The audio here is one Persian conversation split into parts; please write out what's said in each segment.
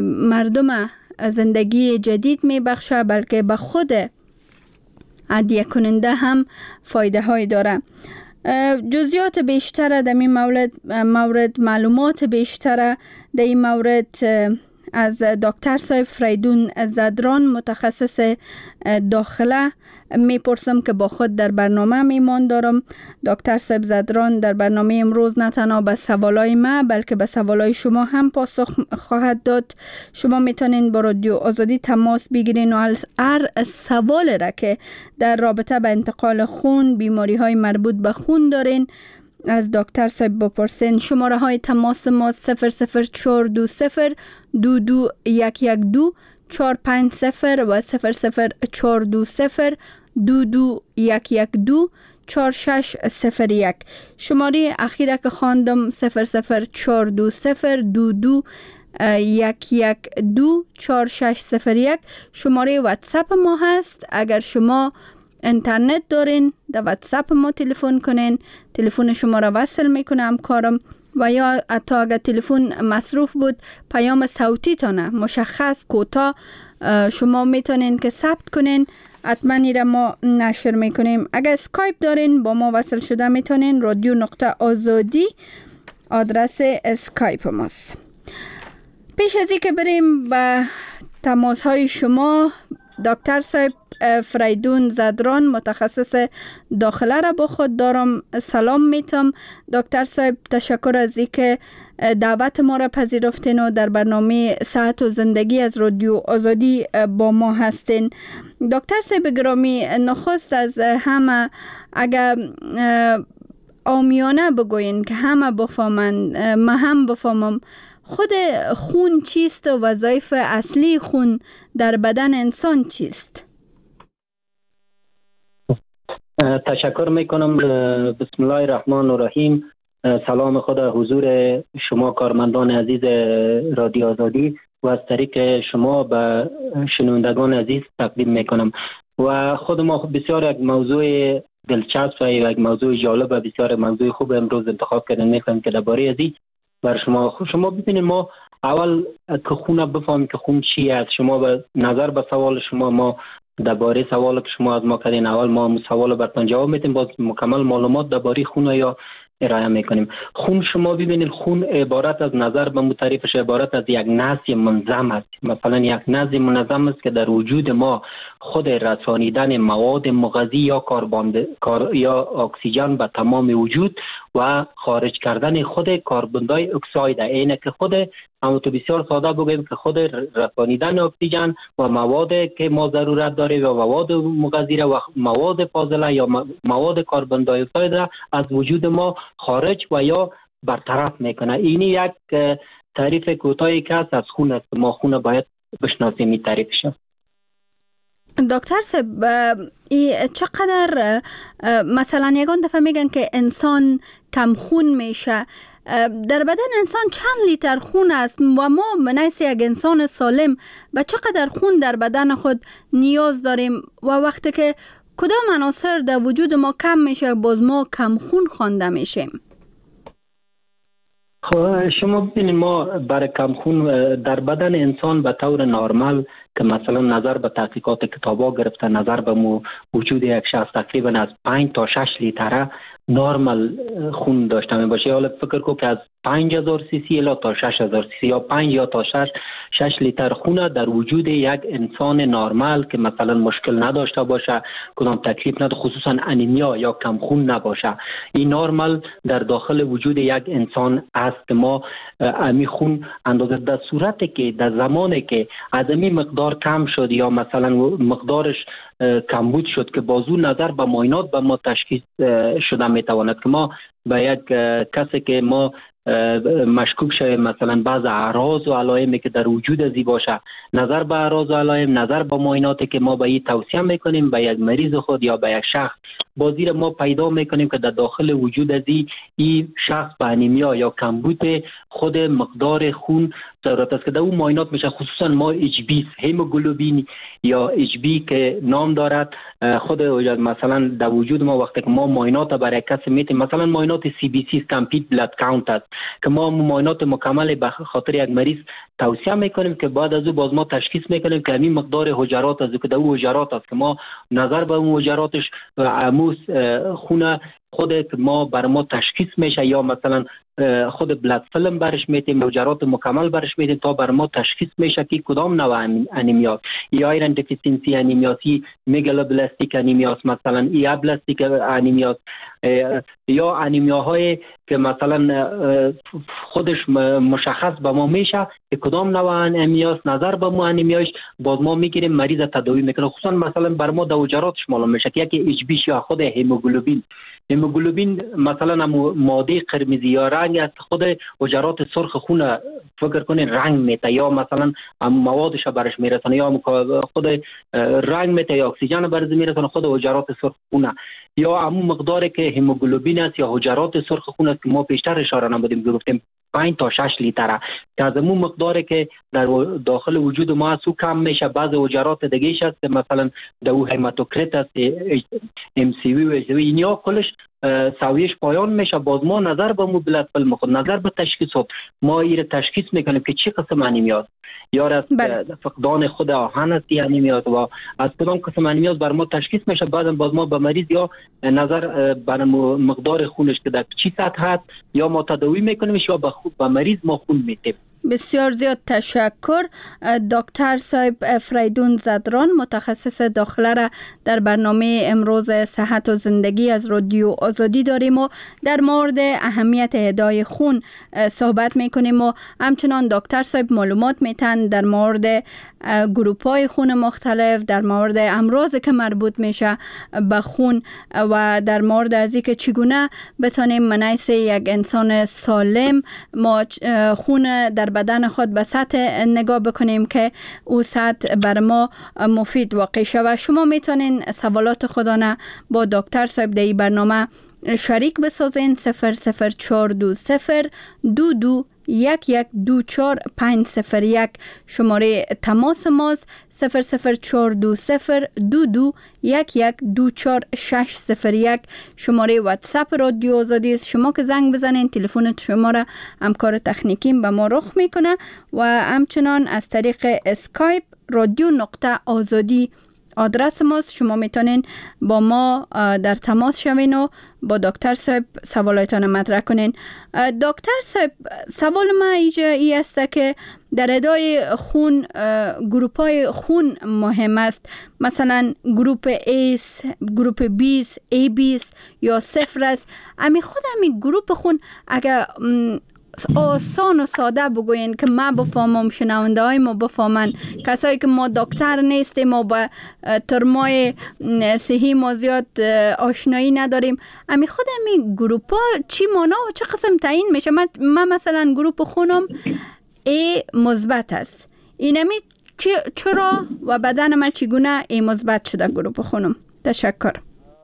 مردم زندگی جدید می بخشه، بلکه به خود عدیه کننده هم فایده های داره. جزئیات بیشتر در این مورد معلومات بیشتر در این مورد از دکتر صاحب فریدون زدران متخصص داخله میپرسم که با خود در برنامه میمان دارم. دکتر صاحب زدران در برنامه امروز نه تنها به سوالای ما بلکه به سوالای شما هم پاسخ خواهد داد. شما میتونین با رادیو آزادی تماس بگیرین و هر سوال را که در رابطه به انتقال خون، بیماری های مربوط به خون دارین از دکتر صاحب بپرسین. شماره های تماس ما 00420 22 450 و 00420 22 4601. شماره اخیره که خواندم 00420 22 4601 شماره واتساپ ما هست. اگر شما اینترنت دارین در واتساپ ما تلفن کنین، تلفن شما را وصل میکنم کارم، و یا حتی اگر تلفن مصروف بود پیام صوتی تانه مشخص کوتاه شما میتونین که ثبت کنین، حتما ایره ما نشر میکنیم. اگر اسکایپ دارین با ما وصل شده میتونین radio.azadi آدرس اسکایپ ماست. پیش از این که بریم به تماس های شما، دکتر صاحب فریدون زدران متخصص داخله را با خود دارم. سلام میتم دکتر صاحب، تشکر از اینکه دعوت ما را پذیرفتین و در برنامه صحت و زندگی از رادیو آزادی با ما هستین. دکتر صاحب گرامی، نخست از همه اگر عامیانه بگوین که همه بفهمن، من هم بفهمم، خود خون چیست و وظایف اصلی خون در بدن انسان چیست؟ تشکر میکنم. بسم الله الرحمن الرحیم. سلام خود حضور شما کارمندان عزیز رادیو آزادی و از طریق شما به شنوندگان عزیز تقدیم میکنم. و خود ما بسیار یک موضوع دلچسب و یک موضوع جالب و بسیار موضوع خوب امروز انتخاب کردن میکنم که درباره ازی بر شما ببینید. ما اول که خون بفهمیم که خون چی است. شما به نظر به سوال شما ما درباره سوال که شما از ما کردین، اول ما سوال براتون جواب میدیم، باز مکمل معلومات درباره خون یا ارائه میکنیم. خون شما ببینید، خون عبارت از نظر به متعریفش عبارت از یک نسج منظم است. مثلا یک نسج منظم است که در وجود ما خود رسانیدن مواد مغذی یا یا اکسیژن به تمام وجود و خارج کردن خود کاربن دی اکساید. اینه که خود اما تو بسیار ساده بگیم که خود رسانیدن اکسیژن و مواد که ما ضرورت داریم و مواد مغذی و مواد فاضله یا مواد کاربن دی اکساید را از وجود ما خارج و یا برطرف میکنه. این یک تعریف کوتاهی که از خون است. ما خون باید بشناسیم این تعریفش. دکتر صاحب، چقدر مثلا یگان دفعه میگن که انسان کم خون میشه، در بدن انسان چند لیتر خون است و ما منیس یک انسان سالم و چقدر خون در بدن خود نیاز داریم و وقتی که کدام عناصر در وجود ما کم میشه باز ما کم خون خوانده میشیم؟ شما ببینید، ما برای کم خون در بدن انسان به طور نرمال که مثلا نظر به تحقیقات کتابا گرفته، نظر به وجود یک شخص تقریبا از 5 تا 6 لیتره نرمال خون داشته می باشه. حالا فکر کو که از 5000 سی سی الی تا 6000 سی سی یا 5 یا تا 6 لیتر خون در وجود یک انسان نرمال که مثلا مشکل نداشته باشه، کدام تکلیف نداره، خصوصا انیمیا یا کم خون نباشه، این نرمال در داخل وجود یک انسان است که ما امی خون اندازه در صورتی که در زمانی که از امی مقدار کم شد یا مثلا مقدارش کمبود شد که بازو نظر به معاینات به ما تشخیص شده میتواند که ما به یک کسی که ما مشکوک شویم مثلا بعض اعراض و علائمی که در وجود ازی باشه، نظر به اعراض و علائم، نظر به معایناتی که ما به این توصیه میکنیم به یک مریض خود یا به یک شخص، بازی ما پیدا میکنیم که در داخل وجود ازی این شخص به انیمیا یا کمبود خود مقدار خون ضرورت است که در اون معاینات میشه، خصوصا ما اچ بی هموگلوبین یا اچ بی که نام دارد خود مثلا در وجود ما وقتی که ما معاینات برای کسی میتیم، مثلا معاینات سی بی سی کامپلیت بلاد کاونت است که ما معاینات مکمل به خاطر یک مریض توصیه میکنیم که بعد از او باز ما تشخیص میکنیم که همین مقدار حجرات است که در اون حجرات است که ما نظر به اون حجراتش عموس خونه خود ما بر ما تشخیص میشه، یا مثلا خود بلاد فیلم برش میتیم، حجرات مکمل برش میتیم تا بر ما تشخیص میشه که کدام نوع انیمیاس، یا ایرن دفیسینسی انیمیاسی، میگالوبلاستیک انیمیاس، مثلا ایابلاستیک انیمیاس، یا انیمیاهای که مثلا خودش مشخص به ما میشه که کدام نوع انیمیاس، نظر به ما انیمیاش باز ما میگیریم مریض تداوی میکنه. خصوصا مثلا بر ما در حجراتش معلوم میشه که یکی اچ بی یا خود هموگلوبین مثلا ماده قرمزی یا رنگ است، خود حجرات سرخ خون فکر کنین رنگ میته، یا مثلا موادش برش میرسونه، یا خود رنگ میته یا اکسیژن برش میرسونه خود حجرات سرخ خون، یا همون مقداری که هموگلوبین است یا حجرات سرخ خون است که ما پیشتر اشاره نمودیم گفتیم 5 تا 6 لیتره که از همون مقداری که در داخل وجود ما است کم میشه. بعض حجرات دیگه است که مثلا در هماتوکریت است، ام سی وی و اچ وی، اینیا کلش سویش پایان میشه. باز ما نظر به بلاد فیلم خود، نظر به تشخیصات ما ایره تشخیص میکنیم که چه قسم انیمیاس، یا از فقدان خود آهن است انیمیاس و از کدام قسم انیمیاس بر ما تشخیص میشه. بعدم باز ما به مریض یا نظر بر مقدار خونش که در چی سطح هست یا ما تداوی میکنیم یا به مریض ما خون میدیم. بسیار زیاد تشکر. دکتر صاحب فریدون زدران، متخصص داخله را در برنامه امروز صحت و زندگی از رادیو آزادی داریم و در مورد اهمیت اهدای خون صحبت میکنیم و همچنان دکتر صاحب معلومات میتن در مورد گروپ‌های خون مختلف، در مورد امراضی که مربوط میشه به خون و در مورد از اینکه چگونه بتونیم منیس یک انسان سالم ما خون در بدن خود به سطح نگاه بکنیم که او سطح بر ما مفید واقع شود. شما میتونین سوالات خودانه با دکتر صاحب در این برنامه شریک بسازین. 00420 22 1124501 شماره تماس ماست. 00420 22 1124601 شماره واتساپ رادیو آزادی است. شما که زنگ بزنین تلفن شما را همکار تکنیکیم به ما رخ میکنه و همچنان از طریق اسکایپ radio.azadi آدرس ماست. شما میتونین با ما در تماس شوین و با دکتر صاحب سوالاتتان مطرح کنین. دکتر صاحب، سوال ما ای است که در ادای خون گروپ‌های خون مهم است، مثلا گروپ A، گروپ B، AB یا 0 است. امی خود امی گروپ خون اگر آسان و ساده بگوین که ما بفهمم، شنونده های ما بفهمن، کسایی که ما دکتر نیستیم ما با ترمای صحی ما زیاد آشنایی نداریم، امی خود امی گروپ ها چی مانا و چه قسم تعیین میشه؟ من مثلا گروپ خونم A مثبت است، اینمی چرا و بدن من چگونه A مثبت شده گروپ خونم؟ تشکر.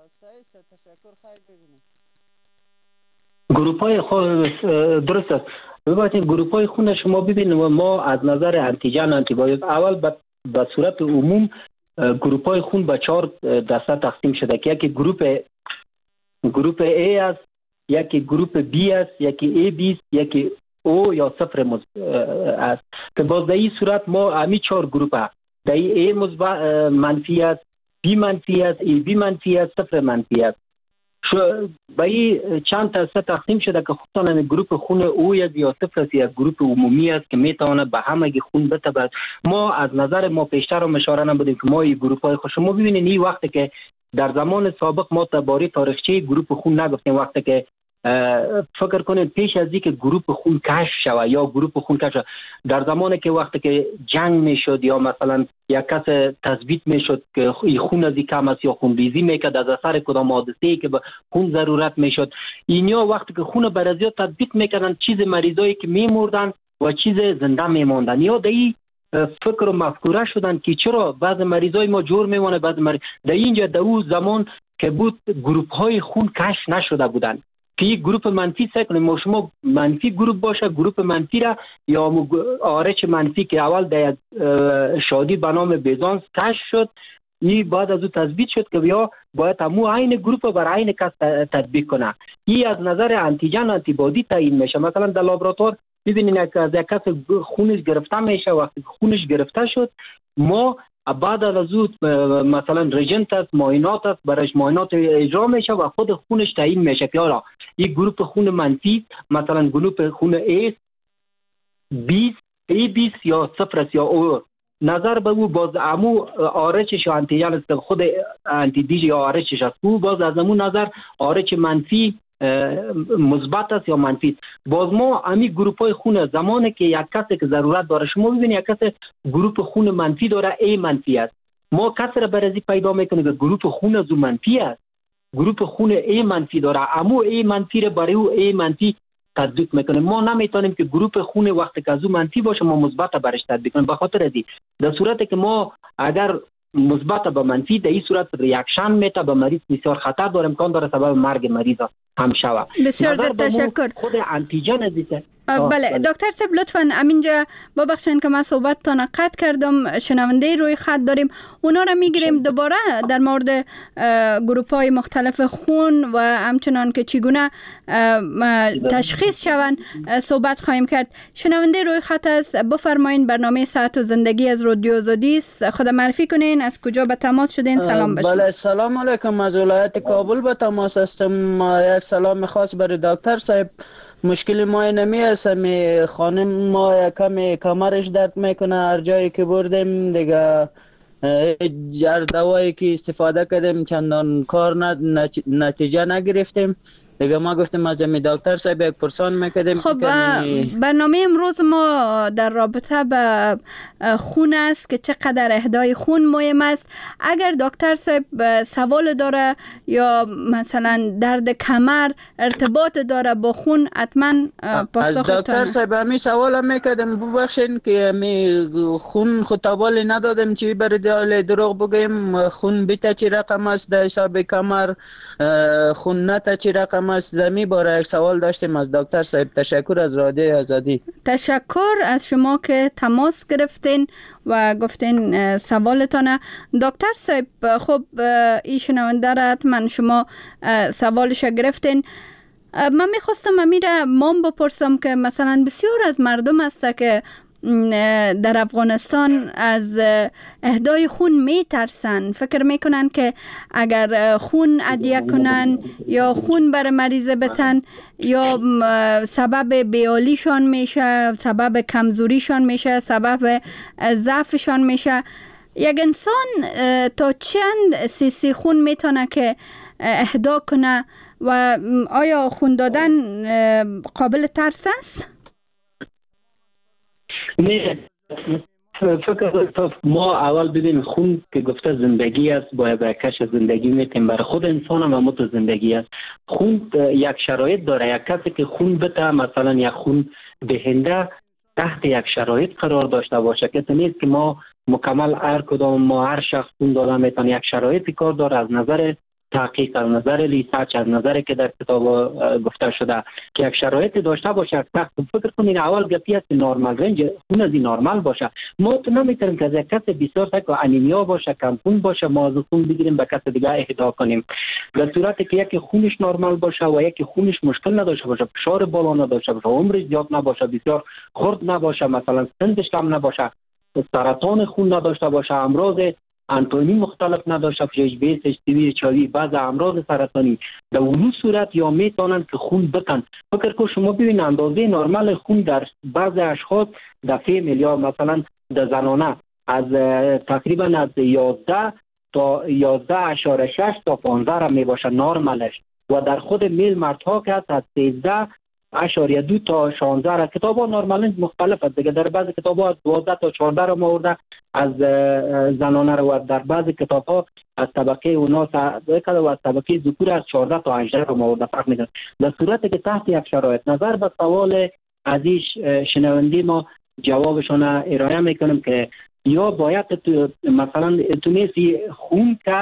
گروپ‌های خون درست است. ببینید گروپ‌های خون شما ببینید ما از نظر انتیجن آنتیبادی اول به صورت عموم گروپ‌های خون به 4 دسته تقسیم شده که یکی گروپ A است، یکی گروپ B است، یکی AB است، یکی O یا 0 است که باز در این صورت ما همین 4 گروپ هست. در A منفی است، B منفی است، AB منفی است، 0 منفی است. به این چند دسته تقسیم شده که خصوصا گروپ خون او یا 0 یک گروپ عمومی است که میتونه به همه خون بتابد. ما از نظر ما پیشتر هم اشاره نبودیم که ما این گروپ های خود شما ببینید این وقتی که در زمان سابق ما درباره تاریخچه گروپ خون نگفتیم، وقتی که فکر کنید پیش از اینکه گروپ خون کشف شود یا گروپ خون کشف در زمانی که وقتی که جنگ میشد یا مثلا یک کس تثبیت میشد که خون از کم است یا خونریزی میکرد از اثر کدام حادثه‌ای که به خون ضرورت میشد، اینیا وقتی که خون برازیا تثبیت میکردن چیز مریضایی که میمردن و چیز زنده میموندن، یا دایی فکر و مفکوره شدن که چرا بعض مریضای ما جور میمونه، بعض مریض در اینجا در اون زمان که بود گروپ های خون کشف نشده بودن. که یک گروپ منفی سعی کنیم ما شما منفی گروپ باشه، گروپ منفی را یا آرچ منفی که اول در شادی به نام بیزانس کشف شد، این بعد از او تثبیت شد که بیا باید همو عین گروپ بر عین کس تطبیق کنه. این از نظر انتیجن انتیبادی تعیین میشه. مثلا در لابراتوار ببینید که از یک کس خونش گرفته میشه، وقتی خونش گرفته شد ما بعد از او مثلا رژنت است، معاینات است، برایش معاینات اجرا میشه و خود خونش تعیین میشه که آره یک گروپ خون منفی مثلا گروپ خون A 20 یا 0 یا او نظر به او باز امو آرچش یا انتیجن است خود انتیدیج یا آرچش است، او باز از امو نظر آرچ منفی مثبت است یا منفی. باز ما امی گروپ های خون زمانی که یک کسی که ضرورت داره، شما ببینید یک کسی گروپ خون منفی داره A منفی است، ما کسی را برازی پیدا میکنه که گروپ خون از او منفی است، گروپ خون A منفی داره، امو A منفی را برای او A منفی تطبیق میکنه. ما نمیتونیم که گروپ خون وقتی که از او منفی باشه ما مثبت برش تطبیق کنیم، به خاطر ازی در صورتی که ما اگر مثبت به منفی در این صورت ریاکشن میته به مریض بسیار خطر داره، امکان داره سبب مرگ مریض هم شود. بسیار زیاد تشکر. خود انتیجن ازیده. بله دکتر صاحب لطفاً همینجا ببخشید که من صحبتتان قطع کردم، شنونده روی خط داریم، اونا را میگیریم دوباره در مورد گروپ های مختلف خون و همچنان که چگونه تشخیص شوند صحبت خواهیم کرد. شنونده روی خط است، بفرمایین. برنامه صحت و زندگی از رادیو آزادی است، خود معرفی کنین، از کجا به تماس شدین، سلام بشین. بله سلام علیکم، از ولایت کابل به تماس هستم. یک سلام خاص برای دکتر صاحب. مشکل ما نمی است، خانم ما کمی کمرش درد میکنه، هر جایی که بردیم دیگه هر دوایی که استفاده کردیم چندان کار نتیجه نگرفتیم دیگه. ما گفتیم از دکتر صاحب یک پرسان میکردیم. خب برنامه امروز ما در رابطه به خون است که چقدر اهدای خون مهم است. اگر دکتر صاحب سوال داره یا مثلا درد کمر ارتباط داره با خون، حتما پاسخ از دکتر صاحب همین سوال میکردم، ببخشید که خون خطابالی ندادم چی برای دروغ بگیم. خون بیت چی رقم است در حساب کمر، خون نتا چی رقم است. زمین باره یک سوال داشتیم از دکتر صاحب. تشکر از رادیو آزادی. تشکر از شما که تماس گرفتین و گفتین سوالتانه. دکتر صاحب خب این شنونده را حتما شما سوالش گرفتین. من میخواستم امیره مام بپرسم که مثلا بسیار از مردم هست که در افغانستان از اهدای خون میترسن، فکر میکنن که اگر خون عدیه کنن یا خون بر مریض بتن یا سبب بیالیشان میشه، سبب کمزوریشان میشه، سبب ضعفشان میشه. یک انسان تا چند سی خون میتونه که اهدا کنه و آیا خون دادن قابل ترس است؟ نه، فکر ما اول ببینیم خون که گفته زندگی است، باید به کش زندگی میتیم، برای خود انسان هم همون زندگی است. خون یک شرایط داره، یک کسی که خون بده مثلا یک خون دهنده تحت یک شرایط قرار داشته باشه که نیست که ما مکمل هر کدام ما هر شخص خون داده میتونه، یک شرایطی کار داره از نظر تحقیق، از نظر ریسرچ، از نظر که در کتاب گفته شده که یک شرایطی داشته باشه. فکر کنید اول گپی است نورمال رنج خون از نورمال باشه. ما تو نمیتونیم که از یک کس بسیار سک انیمیا باشه، کم خون باشه، ما از خون بگیریم به کس دیگه اهدا کنیم. در صورتی که یکی خونش نورمال باشه و یکی خونش مشکل نداشته باشه، فشار بالا نداشته باشه، عمرش زیاد نباشه، بسیار خرد نباشه، مثلا سنش کم نباشه، سرطان خون نداشته باشه، امراض انتونی مختلف نداشته باشه، HbA1c، HbV، HIV، بعض امراض سرطانی، در اون صورت یا میتونن که خون بکن. فکر کن شما ببین اندازه نرمال خون در بعض اشخاص در فیمیل یا مثلا در زنانه از تقریبا از 11 تا 11.6 تا 15 را می باشه نرمالش، و در خود میل مردها که از 13.2 تا 16 را کتابا نرمال مختلف است دیگه. در بعض کتابا از 12 تا 14 را آورده از زنانه رو، و در بعض کتاب‌ها از طبقه اوناس و از طبقه ذکور از 14 تا 18 رو آورده فرق می‌کنه. در صورتی که تحت یک شرایط نظر به سوال عزیز شنونده ما جوابشون ارائه میکنم که یا باید مثلا تونستی خون کس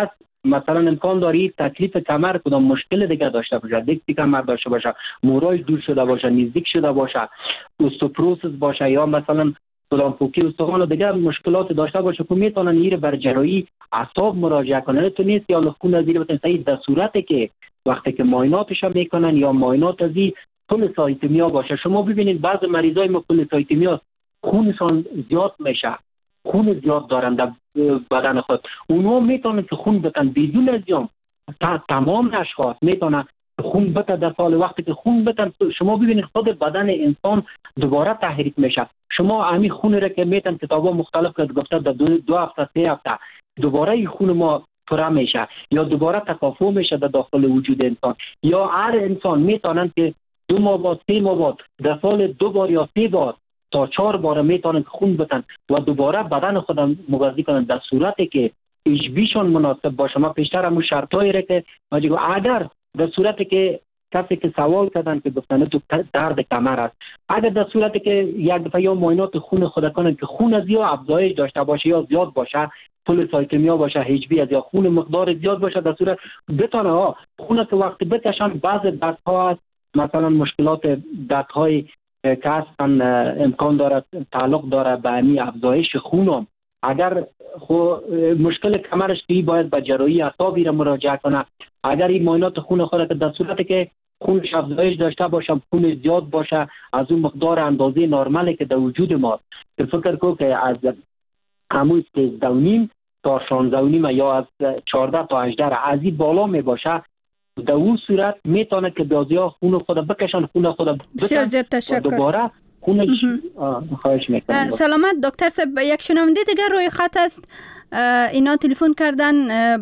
مثلا امکان داری تکلیف کمر کدام مشکل دیگه داشته باشه، دیکتی کمر داشته باشه، موراش دور شده باشه، نزدیک شده باشه، اوستوپروسیس باشه، یا مثلا فلان پوکی استخوان و دیگه مشکلات داشته باشه که میتونن ایره بر جراحی اعصاب مراجعه کنن. تو نیست یا خون از این بتن در صورتی که وقتی که معایناتش میکنن یا معاینات از این پلیسایتمیا باشه. شما ببینید بعض مریضای ما پلیسایتمیا خونشان زیاد میشه، خون زیاد دارن در بدن خود، اونها میتونن که خون بتن بدون از زیان. تمام اشخاص میتونن خون بتن در سال. وقتی که خون بتن شما ببینید خود بدن انسان دوباره تحریک میشه. شما همین خون را که میتن کتابا مختلف که گفته در 2 هفته 3 هفته دوباره این خون ما پره میشه یا دوباره تکافؤ میشه در داخل وجود انسان. یا هر انسان میتونن که 2 ماه بعد 3 ماه بعد در سال 2 بار یا 3 بار تا 4 بار میتونن خون بتن و دوباره بدن خودم مغذی کنن در صورتی که ایشبیشون مناسب باشه. ما پیشتر همون شرطایی را که اگر در صورتی که کسی که سوال کردن که گفتن تو درد کمر است، اگر در صورتی که یک دفعه یا معاینات خون خود کنن که خون از یا افزایش داشته باشه یا زیاد باشه، پلیسایتمیا باشه، اچ بی از یا خون مقدار زیاد باشه، در صورت بتونه خون که وقتی بکشن بعض دست‌ها هست مثلا مشکلات دست‌های که هستن امکان داره تعلق داره به همین افزایش خون. اگر مشکل کمرش که باید به جراحی اعصابی را مراجعه کنه. اگر این معاینات خون خود که در صورتی که خونش افزایش داشته باشه، خون زیاد باشه از اون مقدار اندازه نرمالی که در وجود ما، که فکر کو که از همون 13.5 تا 16.5 یا از 14 تا 18 از این بالا می باشه، در اون صورت میتونه که بازیا خون خود بکشن، خون خود بسیار زیاد تشکر. دوباره خونش خواهش میکنم. سلامت دکتر صاحب. یک شنونده دیگر روی خط است، اینا تلفن کردن،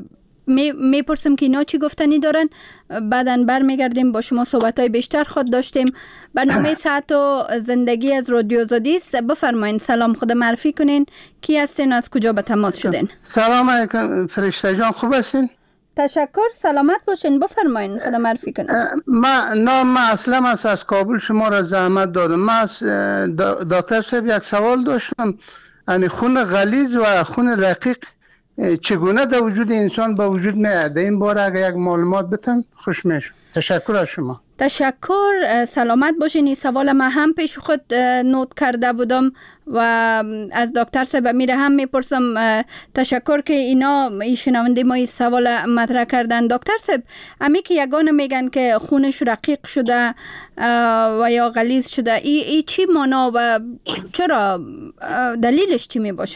میپرسم که اینا چی گفتنی دارن، بعدن برمیگردیم با شما صحبتای بیشتر خود داشتیم. برنامه صحت و زندگی از رادیو آزادی است. بفرمایید سلام، خود معرفی کنین، کی هستین، از کجا به تماس شدین؟ سلام علیکم فرشته جان، خوب هستین؟ تشکر، سلامت باشین، بفرمایید خود معرفی کنین. من اسلم از کابل شما را زحمت دادم. من از دکتر صاحب یک سوال داشتم، یعنی خون غلیظ و خون رقیق چگونه در وجود انسان به وجود میاد؟ این باره اگر یک معلومات بتن خوش میشم. تشکر از شما. تشکر، سلامت باشین. این سوال من هم پیش خود نوت کرده بودم و از دکتر صاحب میره هم میپرسم. تشکر که اینا شنونده ما این سوال مطرح کردن. دکتر صاحب، امی که یگانه میگن که خونش رقیق شده و یا غلیظ شده، ای چی معنا و چرا دلیلش چی می باشه؟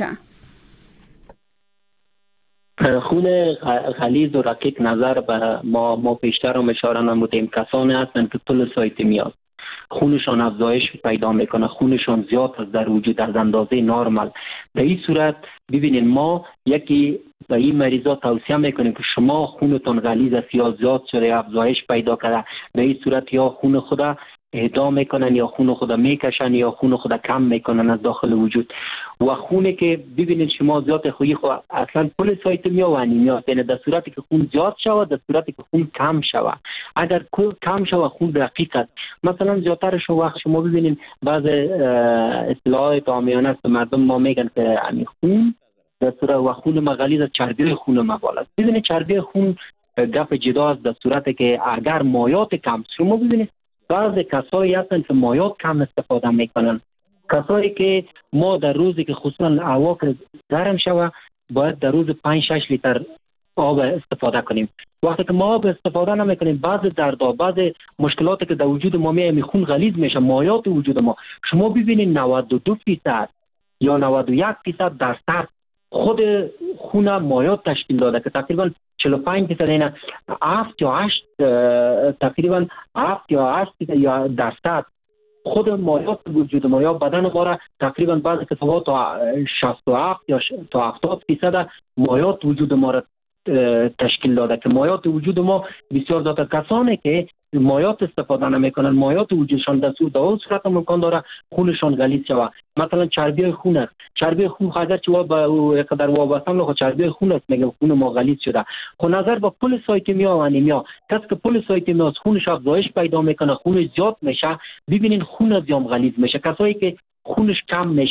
خون غلیظ و رقیق نظر به ما پیشتر هم اشاره نمودیم کسانی هستند که پلیسایتمیا خونشان افزایش پیدا میکنه، خونشان زیاد است در وجود از اندازه نرمال. در این صورت ببینید ما یکی به این مریضا توصیه میکنیم که شما خونتون غلیظ است یا زیاد شده افزایش پیدا کرده، در این صورت یا خون خود اهدا میکنن یا خون خود میکشن یا خون خود کم میکنن از داخل وجود. و خونه که ببینید شما زیاد خویی خود اصلا پلیسایتمیا و انیمیا، یعنی در صورتی که خون زیاد شود، در صورتی که خون کم شود. اگر کم شود خون رقیق است. مثلا زیادترش وقت شما ببینید بعض اصطلاحات عامیانه است مردم ما میگن که خون در صورت و خون ما غلیظ است، چربی خون ما بالا است. ببینید چربی خون گپ جدا است در صورتی که اگر مایات کم، شما ببینید بعض کسایی هستن که مایات کم استفاده میکنن. کسایی که ما در روزی که خصوصا هوا گرم شوه باید در روز 5-6 لیتر آب استفاده کنیم. وقتی که ما آب استفاده نمیکنیم بعض دردها، بعض مشکلاتی که در وجود ما میاد خون غلیظ میشه، مایات وجود ما، شما ببینید 92% یا 91% در سر خود خون مایات تشکیل داده که تقریبا 45% اینا 7 یا 8 تقریبا 7 یا 8 یا درصد خود مایات وجود ما یا بدن ما را تقریبا بعضی کسان تا 67 یا تا 70% مایات وجود ما را تشکیل داده که مایات وجود ما بسیار زیاد. کسانی که مایات استفاده نمیکنن، مایات وجودشان در صورت امکان داره خونشان غلیظ شود. مثلا چربی خون است، چربی خون اگر چه با قدر وابسته نه چربی خون است، میگم خون ما غلیظ شده. خب نظر با پلیسایتمیا و انیمیا، کسی که پلیسایتمیا خونش افزایش پیدا میکنه، خونش زیاد میشه، ببینین خون از یام غلیظ میشه. کسایی که خونش کم میشه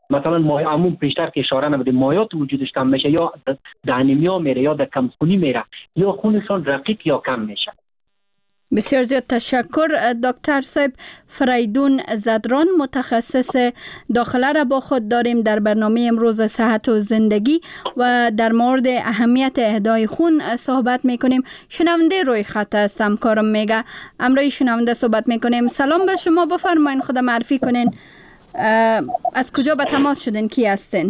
مثلا عموم پیشتر که اشاره نمودیم مایات وجودش کم میشه یا در انیمیا میره یا در کمخونی میره یا خونشان رقیق یا کم میشه. بسیار زیاد تشکر. دکتر صاحب فریدون زدران، متخصص داخله را با خود داریم در برنامه امروز صحت و زندگی و در مورد اهمیت اهدای خون صحبت میکنیم. شنونده روی خط است، همکارم میگه امروز شنونده صحبت میکنیم. سلام به شما، بفرمایین خود معرفی کنین، از کجا به تماس شدین، کی هستین؟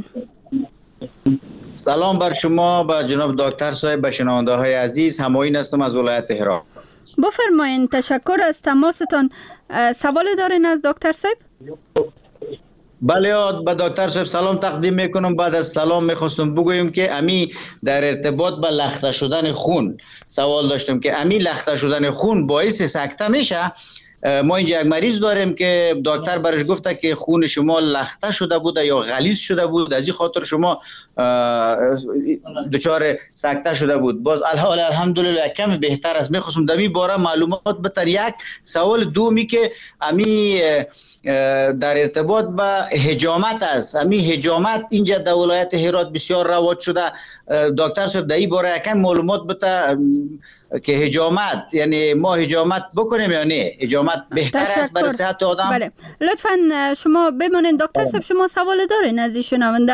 سلام بر شما، به جناب دکتر صاحب، به شنونده های عزیز. همایون هستم از ولایت هرات. بفرمایین. تشکر از تماستان. سوال دارین از دکتر صاحب؟ بله، به دکتر صاحب سلام تقدیم میکنم. بعد از سلام میخواستم بگویم که امی در ارتباط به لخته شدن خون سوال داشتم که امی لخته شدن خون باعث سکته میشه. ما اینجا یک مریض داریم که دکتر برش گفته که خون شما لخته شده بوده یا غلیظ شده بود، از این خاطر شما دچار سکته شده بود. باز الحمدلله کمی بهتر است. میخواستم در این باره معلومات بتر. یک سوال دومی که امی در ارتباط به حجامت است. امی حجامت اینجا در ولایت هرات بسیار رواج شده. دکتر صاحب در این باره یکم معلومات بده که حجامت، یعنی ما حجامت بکنیم یا نه؟ حجامت بهتر است برای صحت آدم؟ بله، لطفاً شما بمانید. دکتر صاحب شما سوال دارین از این شنونده؟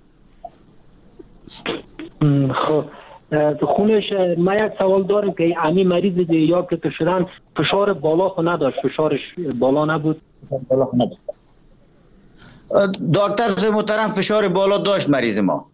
خب خونش ما یک سوال دارم که امی مریض یا که شدن فشار بالا خو نداشت، فشارش بالا نبود. دکتر صاحب محترم فشار بالا داشت مریض ما.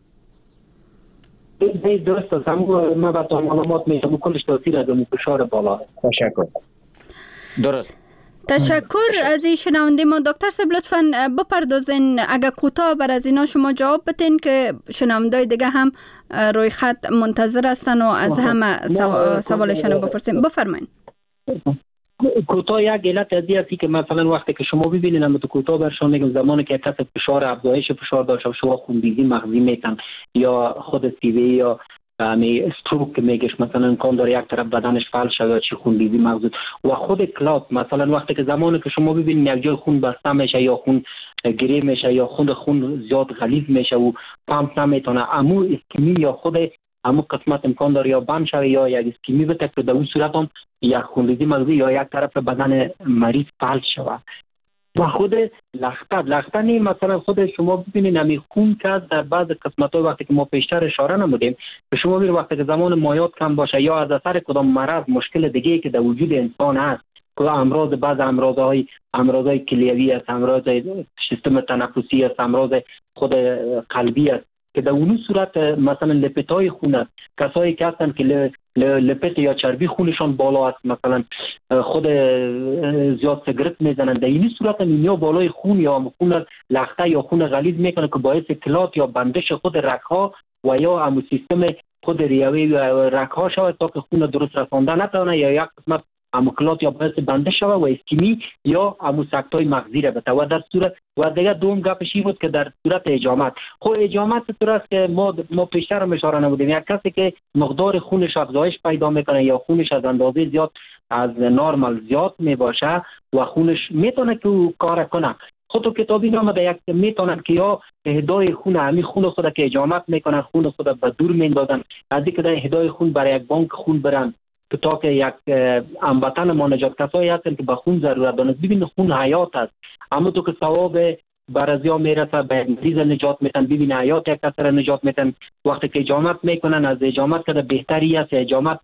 درست است. ما با معلومات میشم کلش تاثیر از فشار بالا. تشکر. درست. تشکر از این شنونده ما. دکتر صاحب لطفاً بپردازین، اگر کوتاه بر از اینا شما جواب بتین که شنوندای دیگه هم روی خط منتظر هستن و از همه سوالشون رو بپرسیم. بفرمایین. کوتاه یک علت از این که مثلا وقتی که شما ببینید، اما تو کوتاه برشان میگم، زمانی که کسی فشار افزایش فشار داشت و شما خونریزی مغزی میتن یا خود سیوی یا استروک میگش، مثلا امکان داره یک طرف بدنش فلج شد یا چی خونریزی مغزی و خود کلات، مثلا وقتی که زمانی که شما ببینید یک جای خون بسته میشه یا خون گریه میشه یا خون زیاد غلیظ میشه و پمپ نمیتونه، امو اسکمی یا خود امو قسمت امکان داره یا بند شوه یا یک اسکمی بته که در اون صورت هم یک خونریزی مغزی یا یک طرف بدن مریض فلج شود. و خود لخته نیم، مثلا خود شما ببینید نمی خون که در بعض قسمت‌ها وقتی که ما پیشتر اشاره نمودیم به شما ببینید وقتی که زمان مایات کم باشه یا از اثر کدام مرض مشکل دیگه که در وجود انسان هست، که امراض بعض امراضای کلیوی است، امراض سیستم تنفسی است، امراض خود قلبی است که در اون صورت مثلا لپتای خون است، کسایی که هستن که لپت یا چربی خونشان بالا است، مثلا خود زیاد سیگرت میزنن، در این صورت هم بالای خون یا خون لخته یا خون غلیظ میکنه که باعث کلات یا بندش خود رگ‌ها و یا همون سیستم خود ریوی رگ‌ها شود تا که خون درست رسانده نتونه یا یک قسمت اموکلات یا باعث بنده شوه و اسکمی یا اموسکتای مغزی را بده. و در صورت و دیگه دوم گپش این بود که در صورت اجامت، خب اجامت طور است که ما پیشتر هم اشاره نمودیم، یک کسی که مقدار خونش افزایش پیدا میکنه یا خونش از اندازه زیاد از نورمال زیاد میباشه و خونش میتونه که کار کنه، خود تو کتابی نامده یک میتونن که یا اهدای خون همین خون خود که اجامت میکنن خون خود به دور میندازن، از اینکه در اهدای خون برای یک بانک خون برن تا که یک هموطن ما نجات کسایی هستن که به خون ضرورت دارن. ببین خون حیات است، اما تو که ثواب برازیا میرسه به مریض نجات میتن، ببین حیات یک کس را نجات میتن. وقتی که اجامت میکنن از اجامت که بهتری است، اجامت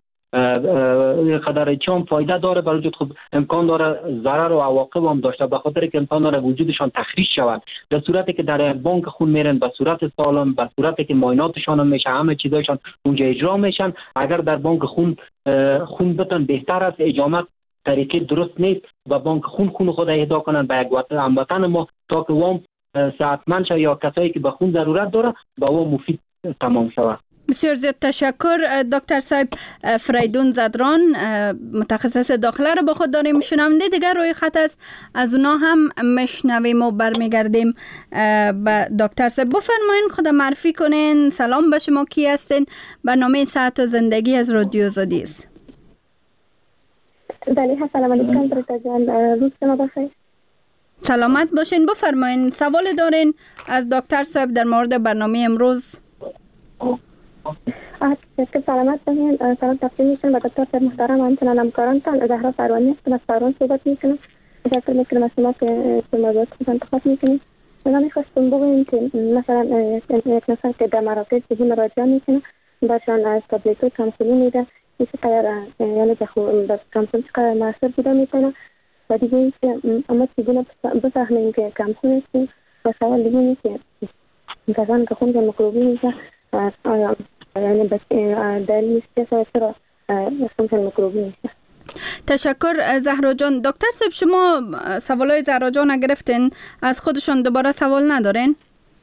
قدر چون فایده داره برای وجود، خب امکان داره ضرر و عواقب هم داشته، به خاطر که امکان داره وجودشان تخریش شود. در صورتی که در بانک خون میرن به صورت سالم، به صورتی که معایناتشان هم میشه، همه چیزایشان اونجا اجرا میشن، اگر در بانک خون بتن بهتر است. اجامت طریقه درست نیست و بانک خون خود اهدا کنن به یک هموطن ما تا که وام صحتمند شه یا کسایی که به خون ضرورت داره با او مفید تمام شود. بسیار زیاد تشکر. دکتر صاحب فریدون زدران، متخصص داخله رو با خود داریم. شنونده دیگر روی خط است، از اونا هم مشنویم و برمیگردیم به دکتر صاحب. بفرمایین خود معرفی کنین. سلام به شما، کی هستین؟ برنامه صحت و زندگی از رادیو آزادی است. بله، سلام علیکم برتا جان، روز شما بخیر. سلامت باشین. بفرمایین سوال دارین از دکتر صاحب در مورد برنامه امروز. سلامت باشین. سلام تقدیم میکنم به دکتر صاحب محترم و همچنان همکارانتان. زهرا فروانی از فروان صحبت میکنم. تشکر میکنم از شما که موضوعات خود انتخاب میکنید. من میخواستم بگویم که مثلا یک نفر که در مراکز به مراجعه میکنه برشان از تابلت کمسولی میده، میشه قرار یعنی در کمسول چقدر موثر بوده میکنه و دیگه اینکه اما چگونه بفهمیم که کمسول هستیم و سوال دیگه اینه که کسان که خون میکروبی میشه یعنی دلیل میشه چرا خون میکروبی میشه. تشکر زهرا جان. دکتر صاحب شما سوالای زهرا جان گرفتین، از خودشون دوباره سوال ندارین؟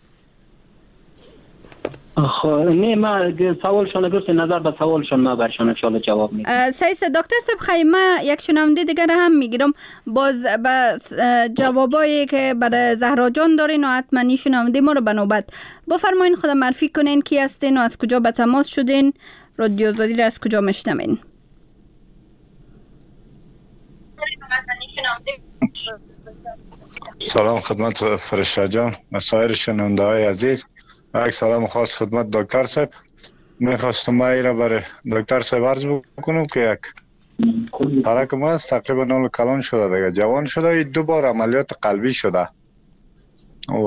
نه ما سوالشون گفت نظر به سوالشون ما برشان ان شاء الله جواب میدم. سیس دکتر صاحب خیمه یک شنونده دیگر هم میگیرم باز به جوابایی که برای زهرا جان دارین و حتما شنونده ما رو به نوبت بفرمایین. خود معرفی کنین کی هستین و از کجا به تماس شدین، رادیو آزادی را از کجا میشنوین؟ سلام خدمت فرشته جان و سایر شنونده های عزیز. یک سلام خاص خدمت دکتر صاحب. میخواستم ما ایره برای دکتر صاحب عرض بکنم که یک ترک ما است تقریبا 9 کلان شده دیگه، جوان شده، 2 بار عملیات قلبی شده و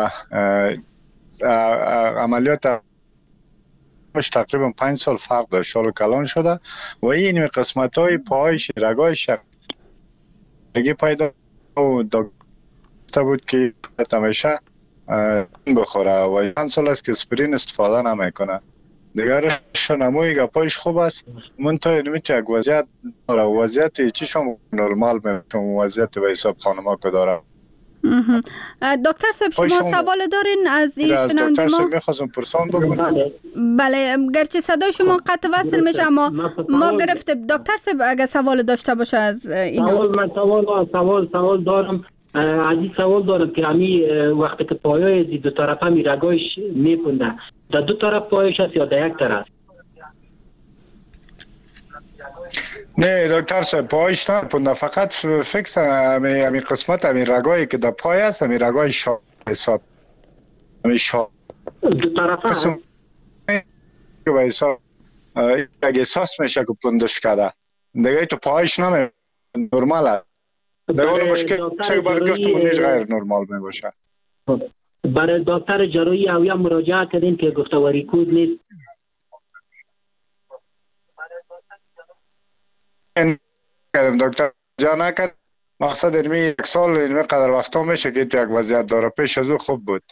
عملیات تقریبا 5 سال فرق داشت، سال کلان شده و این قسمت های پایش رگایش دیگه پیدا و دکتر بود که همیشه بخوره و چند سال است که اسپرین استفاده نمیکنه دیگر. شنموی گپایش خوب است منتها نمیشه یک وضعیت داره، وضعیت چی شما نرمال میشم وضعیت به حساب خانما که داره. دکتر صاحب شما سوال دارین از این شنونده ما؟ میخواستم پرسان بکنم. بله گرچه صدای شما قطع وصل میشه اما ما گرفتیم. دکتر صاحب اگه سوال داشته باشه از اینا. من سوال دارم. عزیز سوال دارم که امی وقتی که پایای دو طرفه می رگایش میپنده در دو طرف پایش هست یا در یک طرف؟ نه دکتر صاحب پایش نپنده، فقط فکس امی قسمت امی رگایی که در پای هست امی رگای شا حساب امی شا دو طرفه هست که به حساب اگه احساس میشه که پندش کرده دیگه تو پایش نمی نرماله دیگه مشکل چه برای گفتم نیش غیر نرمال می باشه. برای دکتر جراحی اویا مراجعه کردین که گفته واریکوز نیست؟ دکتر جا نکرد، مقصد علمی 1 سال علمی قدر وقتا میشه که یک وضعیت داره، پیش از او خوب بود.